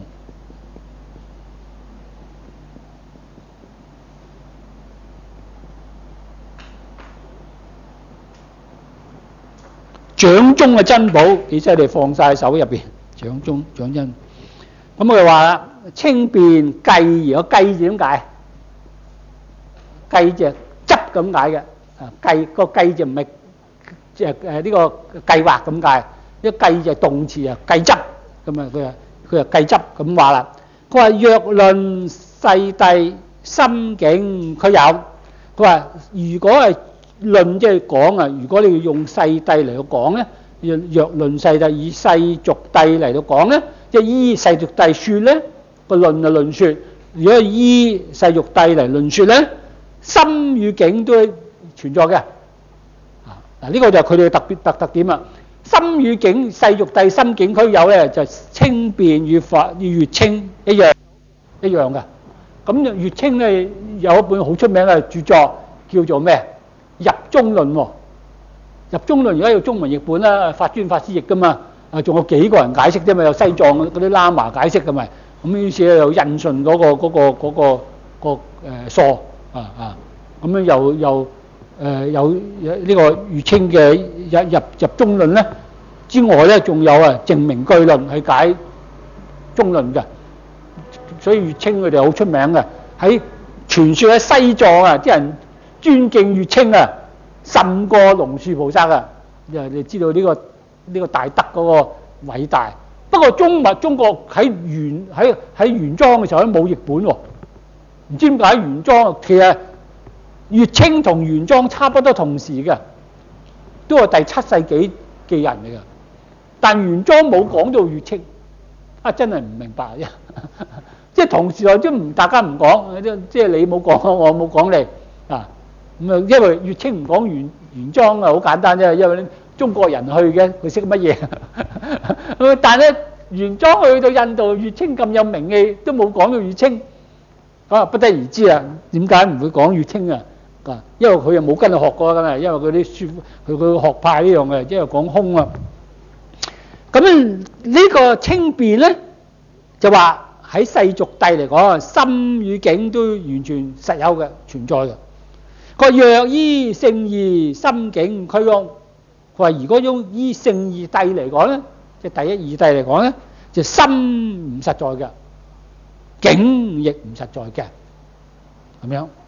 掌中嘅珍寶幾犀利，放晒手入邊。掌真。咁佢話啦，稱辯繼言，個繼字點解？繼就執咁解嘅，啊繼個繼就唔係即係呢個計劃咁解，呢個繼就係動詞啊，繼執咁啊，佢話繼執咁話啦。佢話若論世諦心境佢有，佢話如果係論即係講啊，如果你要用世諦嚟到講咧，若論世諦以世俗諦嚟到講咧，即係依世俗諦説咧，個論就論説；如果依世俗諦嚟論説咧，心與境都存在嘅。啊嗱，呢個就係佢哋嘅特點啊。心與境、世俗諦心境俱有咧，就稱辯與法與月稱一樣嘅。咁月稱咧有一本好出名嘅著作叫做咩？入中論喎。入中論而家有中文譯本啦，法尊法師譯噶嘛。啊，仲有幾個人解釋啫嘛？有西藏嗰啲喇嘛解釋嘅咪。咁於是咧又印順嗰個疏咁樣又有呢個月稱嘅入中論咧之外咧，仲有證明句論去解中論嘅。所以月稱佢哋好出名嘅，喺傳說喺西藏啊，啲人尊敬月稱啊，甚過龍樹菩薩啊。你知道呢個大德嗰個偉大。不過中國喺原裝嘅時候都冇譯本喎，唔知點解原裝其實月稱同原裝差不多同時嘅，都係第7世紀嘅人嚟嘅，但原裝冇講到月稱，真係唔明白啫。即係同時代都大家唔講，即係你冇講我冇講你啊。咁啊，因為月稱唔講原裝啊，好簡單啫，因為中國人去嘅，佢識乜嘢？但係咧原裝去到印度，月稱咁有名氣，都冇講到月稱，不得而知啊。點解唔會講月稱啊？因為佢又冇跟佢學過㗎嘛，因為佢啲書佢學派呢樣嘅，即係講空啊。咁呢個稱辯咧就話。喺世俗諦嚟講，心與境都完全實有嘅存在嘅。佢話若依聖義心境俱空，佢話如果用依聖義諦嚟講咧，即係第一義諦嚟講咧，就心唔實在嘅，境亦唔實在嘅，咁樣。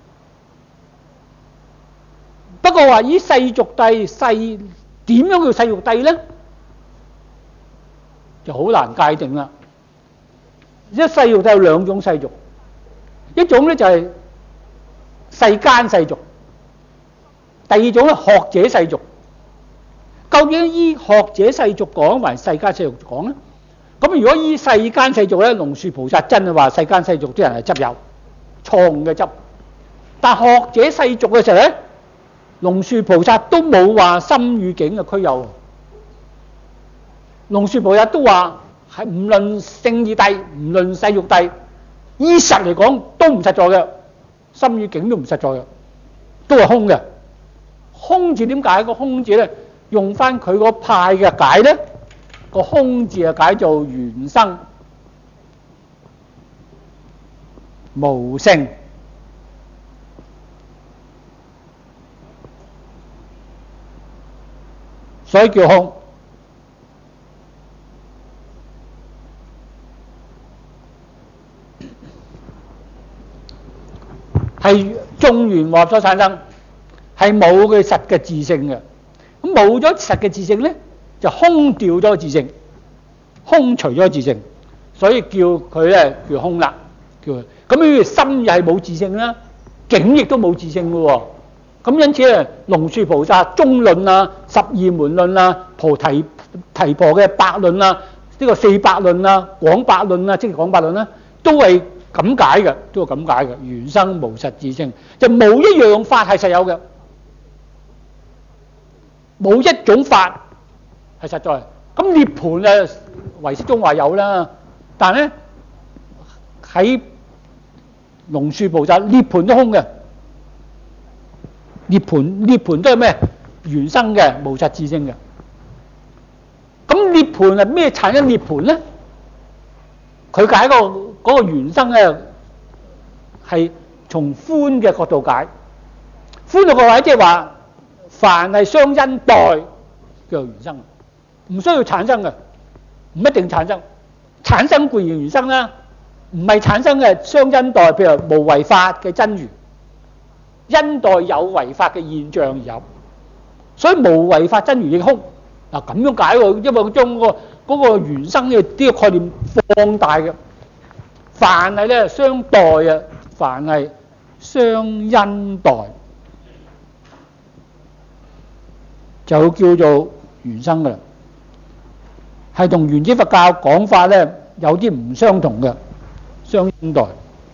不過話依世俗諦點樣叫世俗諦咧，就好難界定啦。一世俗都有兩種世俗，一種咧就係世間世俗，第二種咧學者世俗。究竟依學者世俗講還世間世俗講咧？咁如果依世間世俗咧，龍樹菩薩真係話世間世俗啲人係執有錯誤嘅執，但學者世俗嘅時候咧，龍樹菩薩都冇話心與境嘅俱有， 龍樹菩薩都話係唔論聖義諦，唔論世欲諦，依實嚟講都唔實在嘅，心與境都唔實在嘅，都係空嘅。空字點解？個空字咧，用翻佢個派嘅解咧，個空字係解做緣生無性，所以叫空。係眾緣和合所產生，係冇佢實嘅自性嘅。咁冇咗實嘅自性咧，就空掉咗自性，空除咗自性，所以叫佢咧叫空啦。叫佢咁呢個心又係冇自性啦，境亦都冇自性嘅喎。咁因此咧，龍樹菩薩中論啊、十二門論啊、菩提婆嘅百論啊、呢個四百論啊、廣百論啊，即係廣百論啦，都係咁解嘅，都係咁解嘅。緣生無實自性，就冇一樣法係實有嘅，冇一種法係實在。咁涅槃啊，唯識中話有啦，但係咧喺龍樹菩薩涅槃都空嘅。涅槃都係咩？緣生嘅，無實自性嘅。咁涅槃係咩產生涅槃咧？佢解嗰個緣生咧，係從寬嘅角度解。寬嘅角度即係話，凡係相因代叫做緣生，唔需要產生嘅，唔一定產生。產生固然緣生啦，唔係產生嘅相因代，譬如無為法嘅真如。因代有為法嘅現象而有，所以無為法真如亦空。嗱咁樣解喎，因為佢將嗰個緣生呢個概念放大嘅。凡係咧相代啊，凡係相因代，就叫做緣生噶啦。係同原始佛教講法咧有啲唔相同嘅，相因代。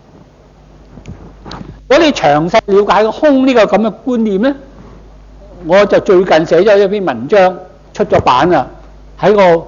如果你詳細了解個空呢個咁嘅觀念咧，我就最近寫咗一篇文章出咗版啦，喺個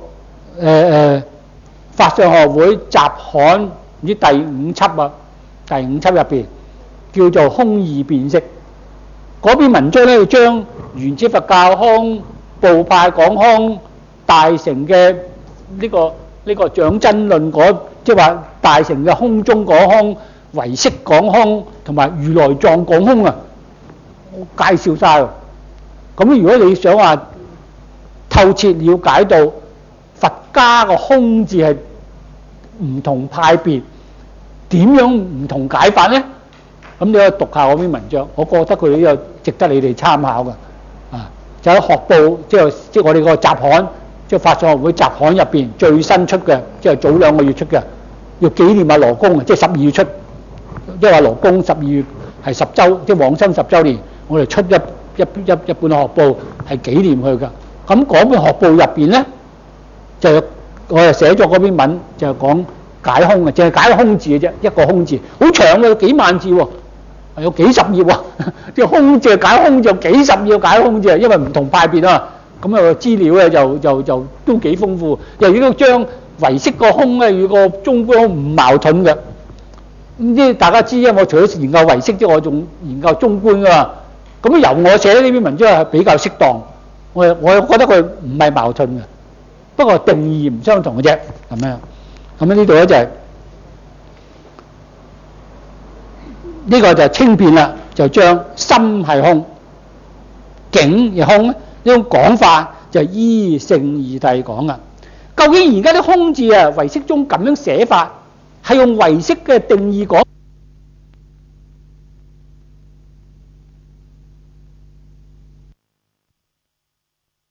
法相學會集刊唔知第五輯啊，第五輯入邊叫做空義辨識。嗰篇文章咧，將原始佛教空、部派講空、大乘嘅呢個掌真論即係話大乘嘅空中講空。唯識講空同埋如來藏講空啊，我介紹晒。咁如果你想話透徹了解到佛家個空字係唔同派別點樣唔同解法咧，咁你可以讀下嗰篇文章，我覺得佢呢個值得你哋參考嘅。啊，就喺學報，即係我哋個集刊，即係法相學會集刊入邊最新出嘅，即係早2個月出嘅，要紀念阿羅公啊，即係12月出。即係話羅公12月係10週，即係往生10週年，我哋出一本學報係紀念佢㗎。咁嗰本學報入邊咧，我就寫咗嗰篇文，就係講解空嘅，淨係解個空字嘅啫，一個空字，好長嘅，幾萬字喎，有幾十頁喎。即係空字解空就幾十頁解空字，因為唔同派別啊。咁啊資料咧就都幾豐富，又要將唯識個空咧與個中觀空唔矛盾嘅。咁即大家知啊，我除咗研究唯識之外，我仲研究中觀噶嘛。咁由我寫呢篇文章係比較適當，我覺得佢唔係矛盾嘅，不過定義唔相同嘅啫，係咪啊？咁呢度咧就係呢個就係稱辯啦，就將心係空、境亦空呢種講法就依聖義諦講啊。究竟而家啲空字啊，唯識中咁樣寫法？係用唯識嘅定義講